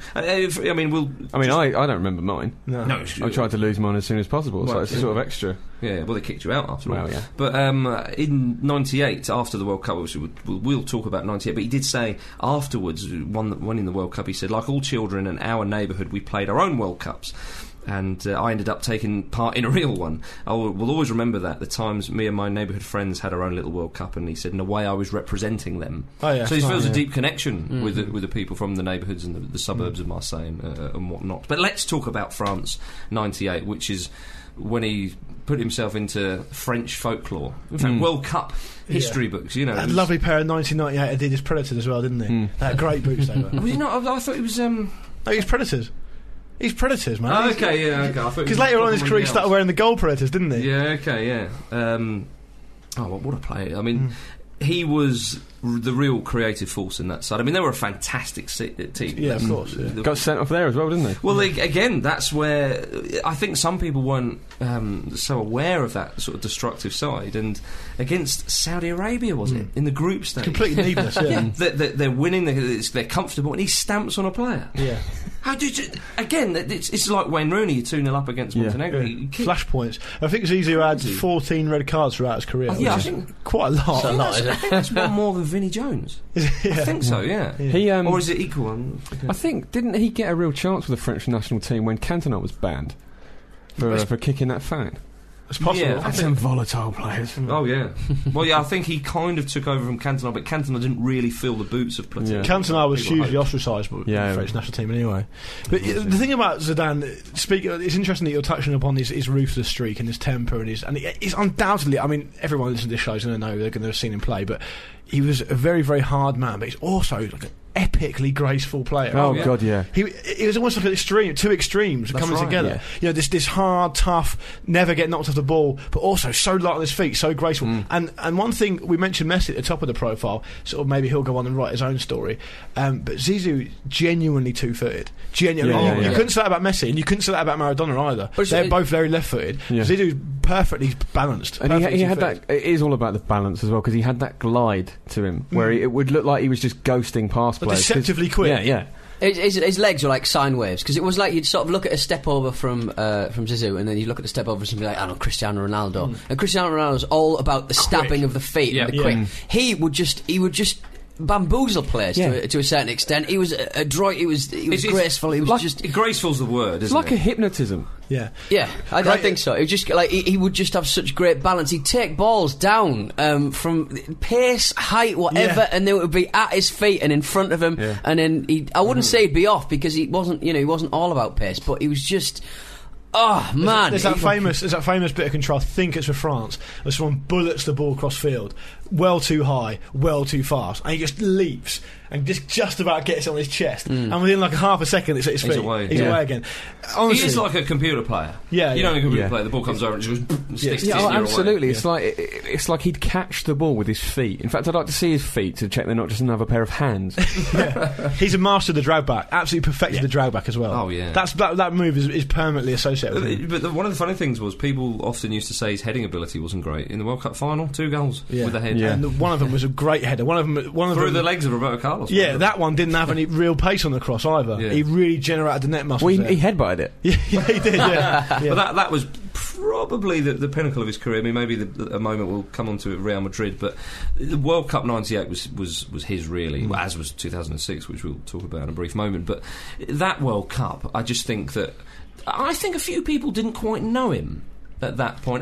I don't remember mine. No, I tried to lose mine as soon as possible, so it's a sort of extra. Yeah, well, they kicked you out after all. Well, yeah. But in '98, after the World Cup, obviously we'll talk about '98. But he did say afterwards, winning the World Cup, he said, like all children in our neighbourhood, we played our own World Cups. And I ended up taking part in a real one. I will always remember that, the times me and my neighbourhood friends had our own little World Cup, and he said in a way I was representing them. Oh, yeah, so he feels a deep connection with the people from the neighbourhoods and the suburbs of Marseille and whatnot. But let's talk about France '98, which is when he put himself into French folklore. In fact, World Cup history books, That lovely pair of 1998 Adidas Predators as well, didn't he? They had great boots, they were. Was he not? I thought he was... No, he was Predators. He's Predators, man. Oh, okay, yeah, okay. Because later on in his career, he started wearing the gold Predators, didn't he? Yeah, okay, yeah. What a player! I mean, he was the real creative force in that side. I mean, they were a fantastic team. Yeah, of course. Yeah. Got sent off there as well, didn't they? Well, again, that's where I think some people weren't so aware of that sort of destructive side. And against Saudi Arabia, was it, in the group stage? Completely needless, yeah. They're winning, they're comfortable, and he stamps on a player. Yeah. How did you... Again, it's like Wayne Rooney, 2-0 up against Montenegro. Yeah. Flashpoints. I think Zizou had 14 red cards throughout his career. I think quite a lot. I think that's one more than Vinnie Jones. I think so, yeah. He, or is it equal? I think, didn't he get a real chance with the French national team when Cantona was banned for kicking that fine? It's possible. Yeah, that's some volatile players. Oh, yeah. Well, yeah, I think he kind of took over from Cantona, but Cantona didn't really fill the boots of Platini. Yeah. Cantona was hugely ostracised by the French national team anyway. But the thing about Zidane, it's interesting that you're touching upon his ruthless streak and his temper and he's undoubtedly, I mean, everyone listening to this show is going to know, they're going to have seen him play, but he was a very, very hard man, but he's also like an epically graceful player. Oh, God, yeah. He was almost like two extremes coming together. Yeah. You know, this hard, tough, never get knocked off the ball, but also so light on his feet, so graceful. And one thing, we mentioned Messi at the top of the profile, sort of maybe he'll go on and write his own story, but Zizou genuinely two-footed. Genuinely. You couldn't say that about Messi, and you couldn't say that about Maradona either. They're both very left-footed. Yeah. Zizou's perfectly balanced. And he had that, it is all about the balance as well, because he had that glide to him, where it would look like he was just ghosting past players. Deceptively quick. Yeah. His legs were like sine waves, because it was like you'd sort of look at a step over from Zizou, and then you look at the step over and be like, I know, Cristiano Ronaldo. And Cristiano Ronaldo's all about the stabbing of the feet and the quick. He would just bamboozle players to a certain extent. He was adroit. He was graceful. He was like, just graceful's the word. Isn't it's like a hypnotism. Yeah, I think so. It was just like he would just have such great balance. He'd take balls down from pace, height, whatever, and they would be at his feet and in front of him. Yeah. And then I wouldn't say he'd be off, because he wasn't all about pace, but he was just. Oh man! There's that famous bit of control. I think it's for France. Where someone bullets the ball across field, well too high, well too fast, and he just leaps and just about gets on his chest. And within like a half a second, it's at his feet. He's away again. Honestly, he is like a computer player. You know, a computer player. The ball comes over and just sticks. Absolutely. It's like he'd catch the ball with his feet. In fact, I'd like to see his feet to check they're not just another pair of hands. He's a master of the drag back. Absolutely perfected the drag back as well. Oh yeah. That move is permanently associated with him. But one of the funny things was people often used to say his heading ability wasn't great. In the World Cup final, 2 goals with the head. And one of them was a great header. One of them through the legs of Roberto Carlos. Yeah, that one didn't have any real pace on the cross either. He really generated the net muscles. Well, he headbutted it. Yeah, he did. Yeah. But that was probably the pinnacle of his career. I mean, maybe a moment we'll come on to at Real Madrid, but the World Cup '98 was his really, as was 2006, which we'll talk about in a brief moment. But that World Cup, I just think that. I think a few people didn't quite know him at that point.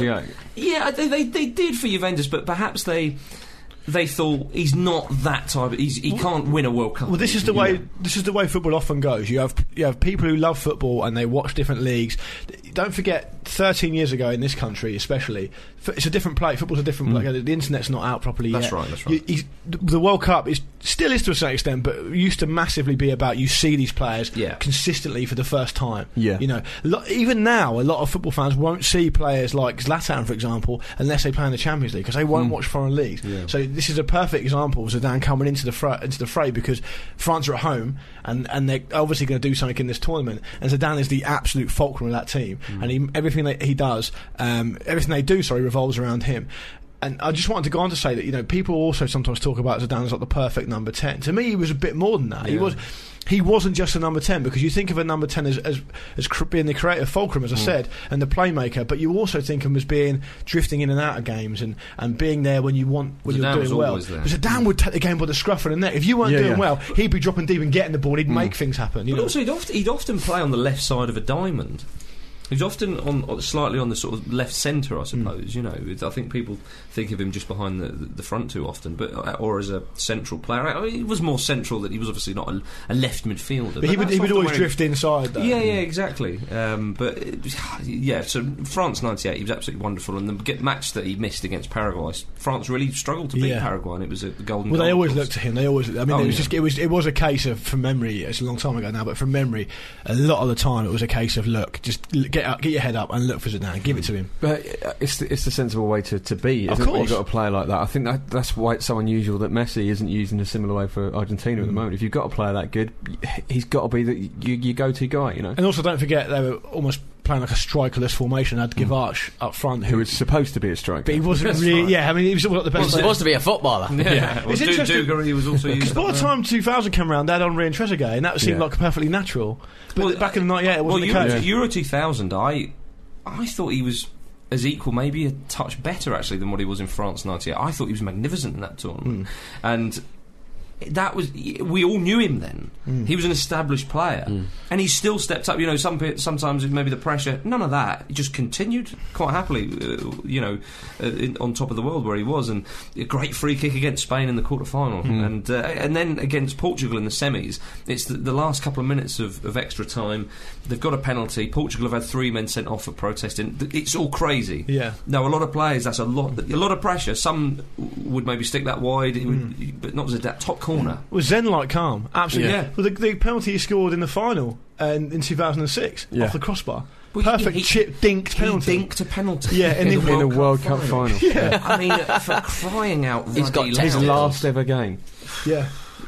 Yeah, they did for Juventus, but perhaps they thought he's not that type. He can't win a World Cup. Well, this is the way football often goes. You have people who love football and they watch different leagues. Don't forget, 13 years ago in this country, especially, it's a different play. Football's a different play. The internet's not out properly yet. That's right. The World Cup still is to a certain extent, but it used to massively be about you see these players consistently for the first time. Yeah. You know, even now, a lot of football fans won't see players like Zlatan, for example, unless they play in the Champions League, because they won't watch foreign leagues. Yeah. So this is a perfect example of Zidane coming into the fray, because France are at home and they're obviously going to do something in this tournament, and Zidane is the absolute fulcrum of that team, and everything that he does, everything they do, revolves around him. And I just wanted to go on to say that, you know, people also sometimes talk about Zidane as like the perfect number 10. To me, he was a bit more than that. He wasn't just a number 10, because you think of a number 10 as being the creative fulcrum, as I said, and the playmaker, but you also think of him as being drifting in and out of games and being there when you're doing well. But Zidane would take the game by the scruff of the neck. If you weren't doing well, he'd be dropping deep and getting the ball. He'd make things happen. But also, he'd often play on the left side of a diamond. He's often slightly on the sort of left centre, I suppose. You know, I think people think of him just behind the front too often, or as a central player. I mean, he was more central. That he was obviously not a left midfielder. But he would always drift inside, though. Yeah, exactly. So France '98, he was absolutely wonderful, and the match that he missed against Paraguay, France really struggled to beat Paraguay, and it was a golden. Well, they always looked to him. They always. I mean, it was a case of, from memory. It's a long time ago now, but from memory, a lot of the time it was a case of just get your head up and look for Zidane, give it to him. But it's the sensible way to be. Of course, you've got a player like that. I think that's why it's so unusual that Messi isn't used in a similar way for Argentina at the moment. If you've got a player that good, he's got to be your go-to guy, you know. And also, don't forget they were almost playing like a strikerless formation. Had Givarch up front, who was supposed to be a striker, but he wasn't really. Right. Yeah, I mean, he was not the best. He was supposed to be a footballer. Yeah. Well, Dugarry was also used. Because by the time 2000 came around, they had Henry and Trezeguet, and that seemed like perfectly natural. But back in the '98, it wasn't the case. Euro 2000, I thought he was as equal, maybe a touch better actually than what he was in France '98. I thought he was magnificent in that tournament, and that was, we all knew him then. He was an established player, and he still stepped up. You know, sometimes maybe the pressure, none of that. He just continued quite happily. On top of the world where he was, and a great free kick against Spain in the quarter-final, and then against Portugal in the semis. It's the last couple of minutes of extra time. They've got a penalty. Portugal have had 3 men sent off for protesting. It's all crazy. Yeah. Now, a lot of players, that's a lot of pressure. Some would maybe stick that wide, but not as a top corner. Was Zen-like calm? Absolutely. Yeah. Well, the penalty he scored in the final in 2006 off the crossbar. Well, perfect chip dinked penalty. He dinked a penalty. Yeah, in a World Cup final. Yeah. I mean, for crying out, he's got his last ever game. Yeah.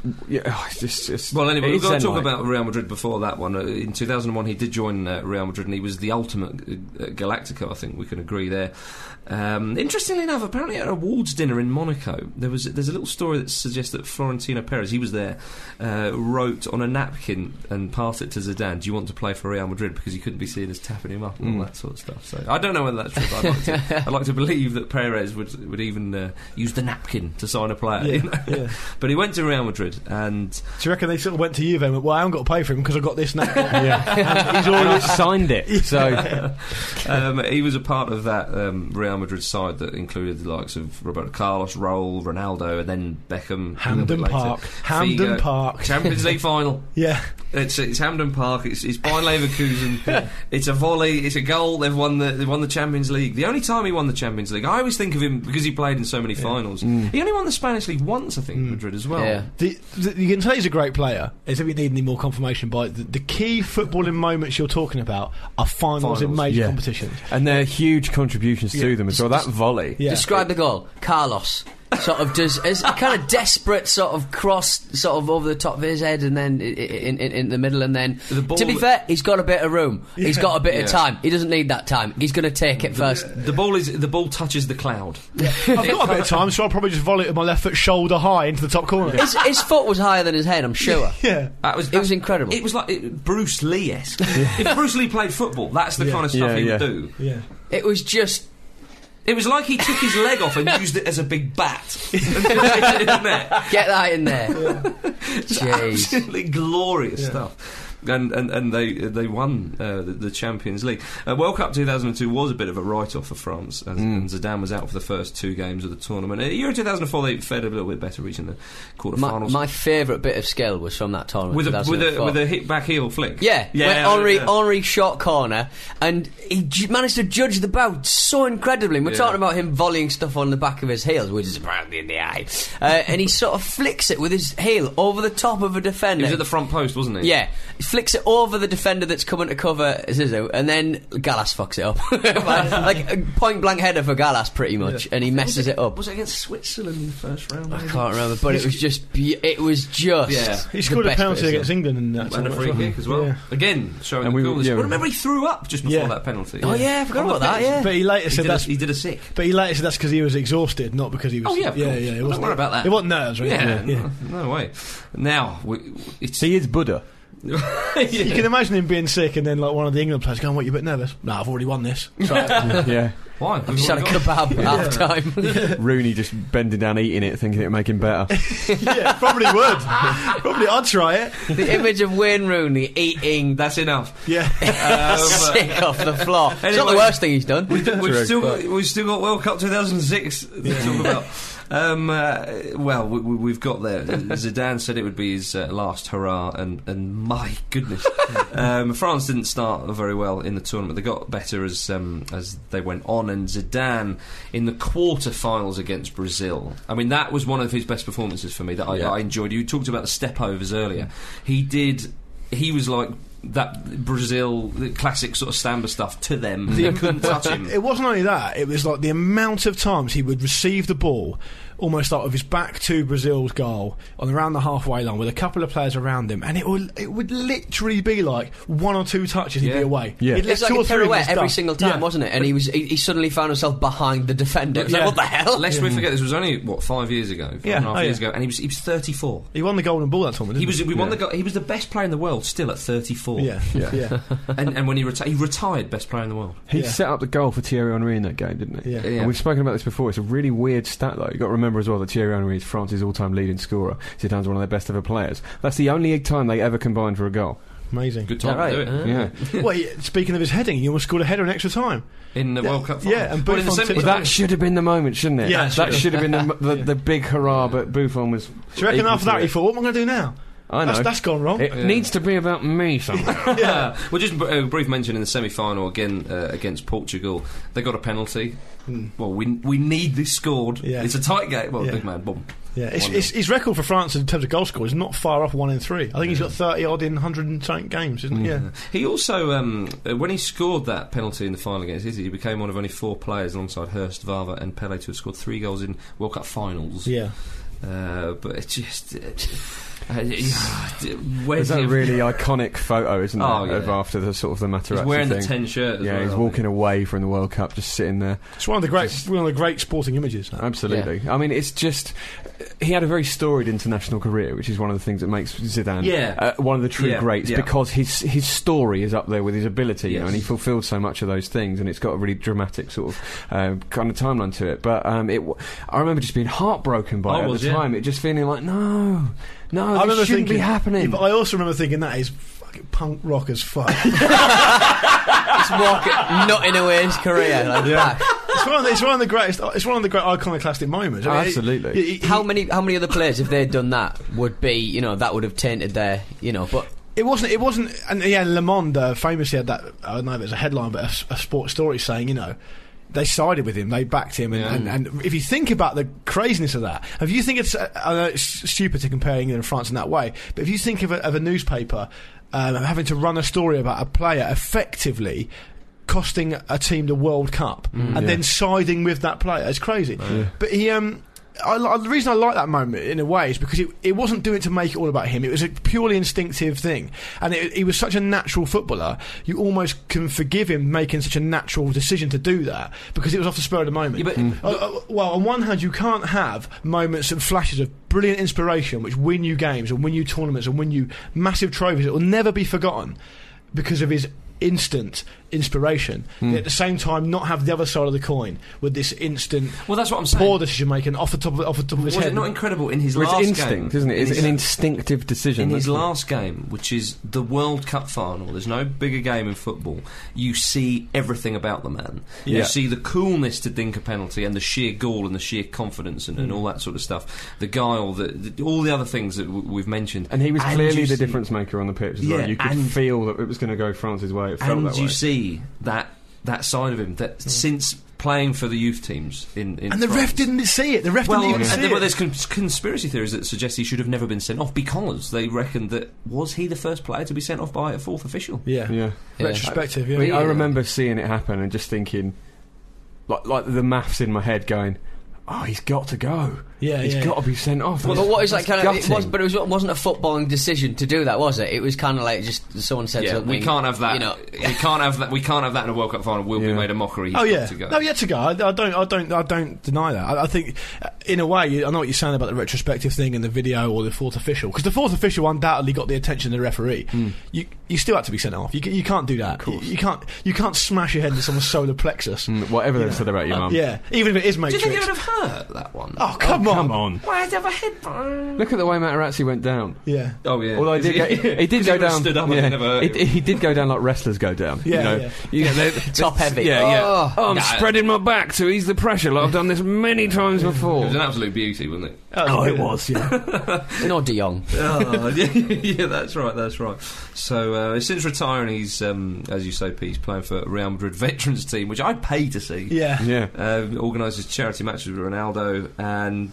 Well, anyway, we've got to talk about Real Madrid before that one. In 2001, he did join Real Madrid, and he was the ultimate Galactico. I think we can agree there. Interestingly enough, apparently at an awards dinner in Monaco, there's a little story that suggests that Florentino Perez, he was there, wrote on a napkin and passed it to Zidane, "Do you want to play for Real Madrid?" because he couldn't be seen as tapping him up and all that sort of stuff. So I don't know whether that's true, but I'd like to believe that Perez would even use the napkin to sign a player. Yeah, you know? Yeah. But he went to Real Madrid, and do you reckon they sort of went to Juve and went, "Well, I haven't got to pay for him because I've got this napkin." And he's already signed it. So he was a part of that Real Madrid side that included the likes of Roberto Carlos, Raul, Ronaldo, and then Beckham. Hamden Park, Champions League final. Yeah, it's Hamden Park. It's Bayern Leverkusen. It's a volley. It's a goal. They won the Champions League. The only time he won the Champions League, I always think of him because he played in so many finals. He only won the Spanish League once, I think, Madrid as well. Yeah. You can say he's a great player. If we need any more confirmation, by the key footballing moments you're talking about are finals in major competitions, and they're huge contributions to them as well. That volley. Yeah. Describe the goal. Carlos sort of does a kind of desperate sort of cross sort of over the top of his head, and then in the middle, and then to be fair, he's got a bit of room. He's got a bit of time. He doesn't need that time. He's going to take it first. The ball touches the cloud. I've got a bit of time, so I'll probably just volley it with my left foot shoulder high into the top corner. His foot was higher than his head, I'm sure. Yeah, it was incredible. It was like Bruce Lee-esque. If Bruce Lee played football, that's the kind of stuff he would do. Yeah, it was just. It was like he took his leg off and used it as a big bat. Get that in there. Jeez. Absolutely glorious stuff. And they won the Champions League. World Cup 2002 was a bit of a write-off for France, and Zidane was out for the first 2 games of the tournament. Euro 2004 they fared a little bit better, reaching the quarter-finals. My favourite bit of skill was from that tournament with a hit back heel flick. Henry shot corner, and he managed to judge the bout so incredibly. And we're talking about him volleying stuff on the back of his heels, which is apparently in the eye, and he sort of flicks it with his heel over the top of a defender. He was at the front post, wasn't he? Yeah. Flicks it over the defender that's coming to cover Zizou, and then Gallas fucks it up. Like a point blank header for Gallas, pretty much, and he messes it up. Was it against Switzerland in the first round? I can't remember, but it was just. He scored a penalty against England in that, and a free kick as well. Yeah. Again, showing the coolness. But remember, he threw up just before that penalty. Oh yeah, I forgot about that. Yeah, but he later said he did a sick. But he later said that's because he was exhausted, not because he was. Oh yeah, It wasn't worry about that. It wasn't nerves, right? Yeah. No way. Now he is Buddha. You can imagine him being sick and then like one of the England players going, "What, you a bit nervous?" "No, I've already won this." So, yeah. Why? I've just had a kebab at half time. Rooney just bending down eating it, thinking it would make him better. Yeah, probably would. Probably I'd try it. The image of Wayne Rooney eating. That's enough. Yeah. Sick off the floor. It's not the worst thing he's done. We've still got World Cup 2006 to talk about. Well, we've got there. Zidane said it would be his last hurrah, and my goodness, France didn't start very well in the tournament. They got better as they went on, and Zidane in the quarter-finals against Brazil. I mean, that was one of his best performances for me that I enjoyed. You talked about the step-overs earlier. He was like that Brazil, the classic sort of Samba stuff to them. They couldn't touch him. It wasn't only that, it was like the amount of times he would receive the ball almost out of his back to Brazil's goal on around the halfway line with a couple of players around him, and it would literally be like one or two touches he'd be away. Yeah. It's like a pirouette every single time, wasn't it? And he suddenly found himself behind the defender. It was like, what the hell? Lest we forget, this was only 5 years ago, 5.5 years ago, and he was 34. He won the Golden Ball that tournament. He was the best player in the world still at 34. Yeah. And when he retired best player in the world. He set up the goal for Thierry Henry in that game, didn't he? Yeah. And we've spoken about this before. It's a really weird stat, though. You've got to remember as well that Thierry Henry is France's all-time leading scorer. Zidane's one of their best ever players. That's the only time they ever combined for a goal. Amazing. Good time to do it. Yeah. Well, speaking of his heading, he almost scored a header in extra time. In the World Cup final. Yeah, and But in the Buffon semi- That should have been the moment, shouldn't it? Yeah, that should have been the big hurrah, but Buffon was... Do you reckon after that he thought, what am I going to do now? I know. That's gone wrong. It needs to be about me somehow. Yeah. Well, just a brief mention in the semi-final again against Portugal. They got a penalty. Well, we need this scored. Yeah. It's a tight game. Well, big man, boom. Yeah, his record for France in terms of goal score is not far off 1 in 3. I think he's got 30 odd in 100 and something games, isn't he? Yeah. He also, when he scored that penalty in the final against Italy, he became one of only 4 players alongside Hurst, Vava, and Pelé to have scored 3 goals in World Cup finals. Yeah. But it's just. There's that really iconic photo, isn't there, of after the sort of the Materazzi He's wearing thing. the 10 shirt as well. He's walking away from the World Cup, just sitting there. It's one of the great sporting images. Absolutely. I mean, it's just... He had a very storied international career, which is one of the things that makes Zidane one of the true greats, because his story is up there with his ability, you know, and he fulfilled so much of those things, and it's got a really dramatic sort of kind of timeline to it. But I remember just being heartbroken by it at the time. It just feeling like, no, this shouldn't be happening. But I also remember thinking that is fucking punk rock as fuck. It's nutting away his career. Like that. It's one of the great iconoclastic moments. I mean, absolutely. How many other players, if they'd done that, would be, that would have tainted their, but. It wasn't, and Le Monde famously had that, I don't know if it was a headline, but a sports story saying, they sided with him, they backed him, and if you think about the craziness of that, if you think I know it's stupid to compare England and France in that way, but if you think of a newspaper having to run a story about a player effectively costing a team the World Cup and then siding with that player, it's crazy. But he the reason I like that moment in a way is because it wasn't doing it to make it all about him. It was a purely instinctive thing, and he was such a natural footballer. You almost can forgive him making such a natural decision to do that because it was off the spur of the moment. Well, on one hand, you can't have moments and flashes of brilliant inspiration which win you games and win you tournaments and win you massive trophies. It will never be forgotten because of his instant inspiration. At the same time, not have the other side of the coin with this instant. Well, that's what I'm saying. Poor decision making off the top of his head. Was it not incredible in his last game? It's instinct, isn't it? It's an instinctive decision. In his last game, which is the World Cup final, there's no bigger game in football. You see everything about the man. You see the coolness to dink a penalty and the sheer gall and the sheer confidence and all that sort of stuff. The guile, all the other things that we've mentioned. And he was clearly the difference maker on the pitch as well. You could feel that it was going to go France's way. It felt that way. And you see that side of him that since playing for the youth teams in and the France, ref didn't see it. The ref didn't even see it. Well, there's conspiracy theories that suggest he should have never been sent off because they reckon that was he the first player to be sent off by a fourth official? Retrospective. I remember seeing it happen and just thinking, like the maths in my head going, oh, he's got to go. He's got to be sent off. Well, but what is that kind of? It wasn't a footballing decision to do that, was it? It was kind of like just someone said something. We can't have that. We can't have that. We can't have that in a World Cup final. We'll be made a mockery. He's got to go. No, he had to go. I don't deny that. I think, in a way, I know what you're saying about the retrospective thing and the video or the fourth official, because the fourth official undoubtedly got the attention of the referee. You still had to be sent off. You can't do that. You can't smash your head into someone's solar plexus. Whatever they said about your mum. Yeah, even if it is Matrix. Do you think it would have hurt, that one? Oh, come on. Why did I have a head? Look at the way Materazzi went down. Yeah. Oh, yeah. Although he did go down. Stood up he did go down like wrestlers go down. Top heavy. I'm spreading my back to ease the pressure. Like I've done this many times before. It was an absolute beauty, wasn't it? It was. Yeah. No, De Jong. Yeah, that's right. So since retiring, he's, as you say, Pete, he's playing for Real Madrid veterans team, which I'd pay to see. Yeah. Organises charity matches with Ronaldo and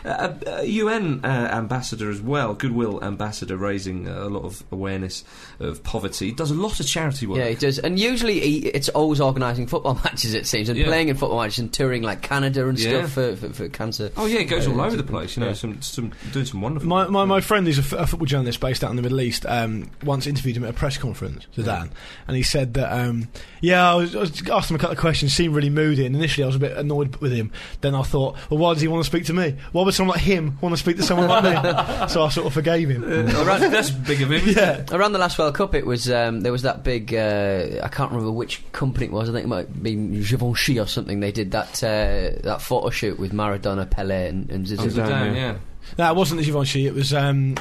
a UN ambassador as well, goodwill ambassador, raising a lot of awareness of poverty. He does a lot of charity work. Yeah, he does. And usually it's always organising football matches, it seems, and playing in football matches and touring like Canada and stuff for cancer. Oh, yeah, it goes all over the place. Doing some wonderful. My friend, who's a football journalist based out in the Middle East, once interviewed him at a press conference, Zidane, and he said that I was asked him a couple of questions, seemed really moody, and initially I was a bit annoyed with him. Then I thought, well, why does he want to speak to me? Why would someone like him want to speak to someone like me? So I sort of forgave him. That's big of him. Yeah. Around the last World Cup, it was there was that big I can't remember which company it was. I think it might be Givenchy or something. They did that photo shoot with Maradona, Pelé, and Zidane. Yeah. No, it wasn't Givenchy. It was Louis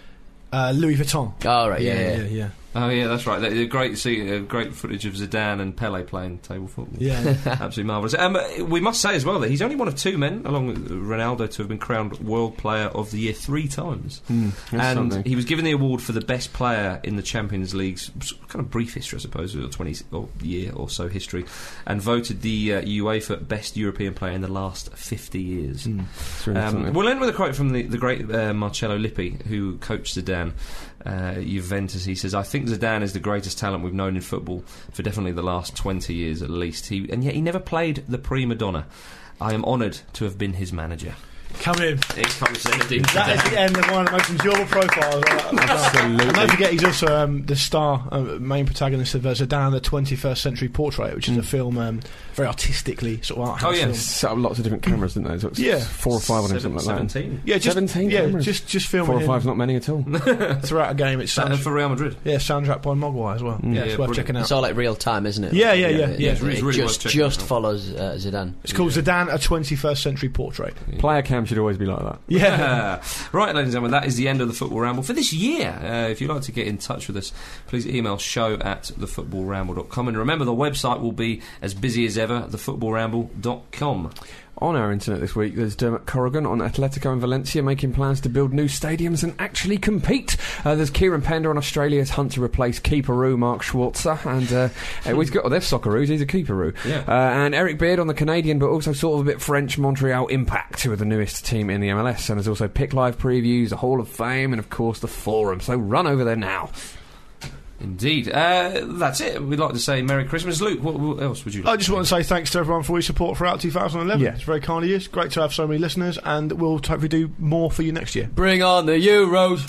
Vuitton. Oh, right, yeah. Oh yeah, that's right. Great footage of Zidane and Pelé playing table football. Yeah, absolutely marvellous. We must say as well that he's only one of two men, along with Ronaldo, to have been crowned World Player of the Year 3 times. And he was given the award for the best player in the Champions League's kind of brief history, I suppose, or 20 year or so history, and voted the UEFA Best European Player in the last 50 years. We'll end with a quote from the great Marcello Lippi, who coached Zidane. Juventus. He says, I think Zidane is the greatest talent we've known in football for definitely the last 20 years at least. And yet he never played the prima donna. I am honoured to have been his manager. Come in. It comes in. That is the end of one of the most enjoyable profiles. Absolutely. And don't forget, he's also the star, main protagonist of Zidane, the 21st Century Portrait, which is a film very artistically sort of art house film. Set up lots of different cameras, didn't they? So 4 or 5 on him, something like 17. that. Yeah, just 17 cameras. Just filming 4 or 5's not many at all. Throughout a game, it's for Real Madrid. Yeah, soundtrack by Mogwai as well. Yeah, it's worth checking out. It's all like real time, isn't it? Yeah. It's really just follows Zidane. It's called Zidane, a 21st Century Portrait. Player cam should always be like that. Yeah. Right, ladies and gentlemen, that is the end of the Football Ramble for this year. If you'd like to get in touch with us, please email show@thefootballramble.com, and remember the website will be as busy as ever, thefootballramble.com. On our internet this week, there's Dermot Corrigan on Atletico in Valencia making plans to build new stadiums and actually compete. There's Kieran Pender on Australia's hunt to replace keeperoo Mark Schwarzer, and they've Socceroos, he's a keeperoo. Yeah. And Eric Beard on the Canadian, but also sort of a bit French Montreal Impact, who are the newest team in the MLS. And there's also Pick Live previews, the Hall of Fame, and of course the Forum. So run over there now. Indeed. That's it. We'd like to say Merry Christmas. Luke, what else would you like? I just want to say thanks to everyone for your support throughout 2011. Yeah. It's very kind of you. It's great to have so many listeners, and we'll hopefully do more for you next year. Bring on the Euros!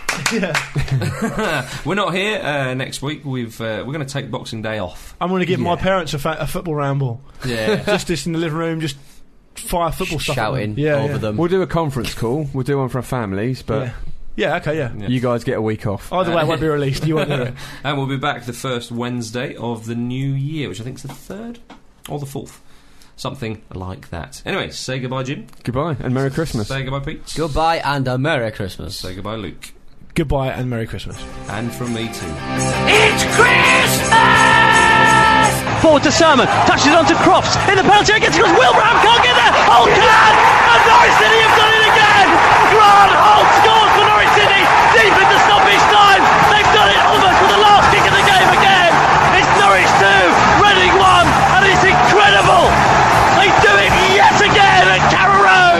Yeah. We're not here next week. We're going to take Boxing Day off. I'm going to give my parents a football ramble. Yeah. just in the living room, just fire football stuff shouting over them. We'll do a conference call. We'll do one for our families, but... Yeah, okay, yeah. You guys get a week off. Either way, it won't be released. You won't hear it. And we'll be back the first Wednesday of the new year, which I think is the 3rd or the 4th. Something like that. Anyway, say goodbye, Jim. Goodbye, and Merry Christmas. Say goodbye, Pete. Goodbye and a Merry Christmas. Say goodbye, Luke. Goodbye and Merry Christmas. And from me too. It's Christmas! Forward to Sermon, touches on to Crofts, in the penalty area, gets across, Wilbraham can't get there, Holt can! And Norwich City have done it again! Grant Holt scores for Norwich City, deep into stoppage time, they've done it almost with the last kick of the game again! It's Norwich 2, Reading 1, and it's incredible! They do it yet again at Carrow Road!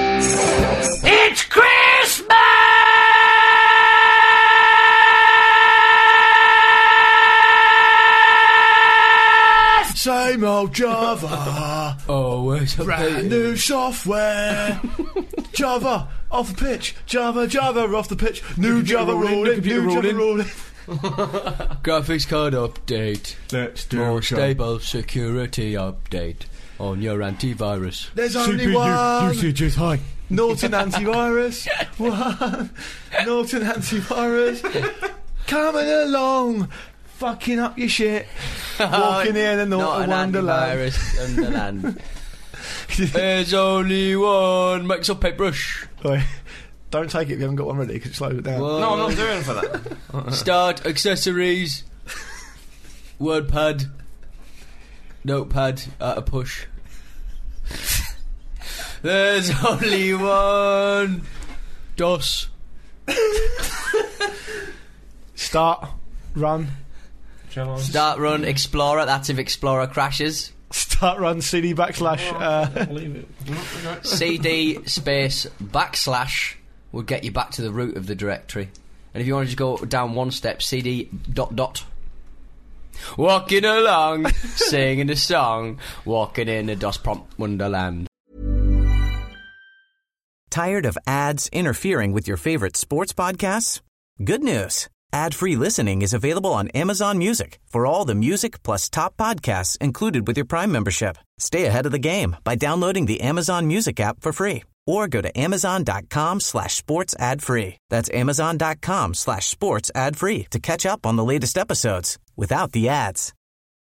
It's Christmas! Same old Java. Always Brand new software. Java off the pitch. Java off the pitch. New Java rolling. New Java rolling. Graphics card update. Let's do more stable security update on your antivirus. There's only one. Usage is high. Norton antivirus. One. Norton antivirus. Coming along. Fucking up your shit. Walking in a Norton Wonderland. There's only one. Mix up paintbrush. Don't take it if you haven't got one ready because it slows it down. No, I'm not doing for that. Start accessories. WordPad. Notepad at a push. There's only one. DOS. Start. Run. Start, run, Explorer. That's if Explorer crashes. Start, run, CD / CD space / will get you back to the root of the directory. And if you want to just go down one step, CD ... Walking along, singing a song, walking in a DOS prompt wonderland. Tired of ads interfering with your favorite sports podcasts? Good news. Ad-free listening is available on Amazon Music for all the music plus top podcasts included with your Prime membership. Stay ahead of the game by downloading the Amazon Music app for free or go to amazon.com/sports ad free. That's amazon.com/sports ad free to catch up on the latest episodes without the ads.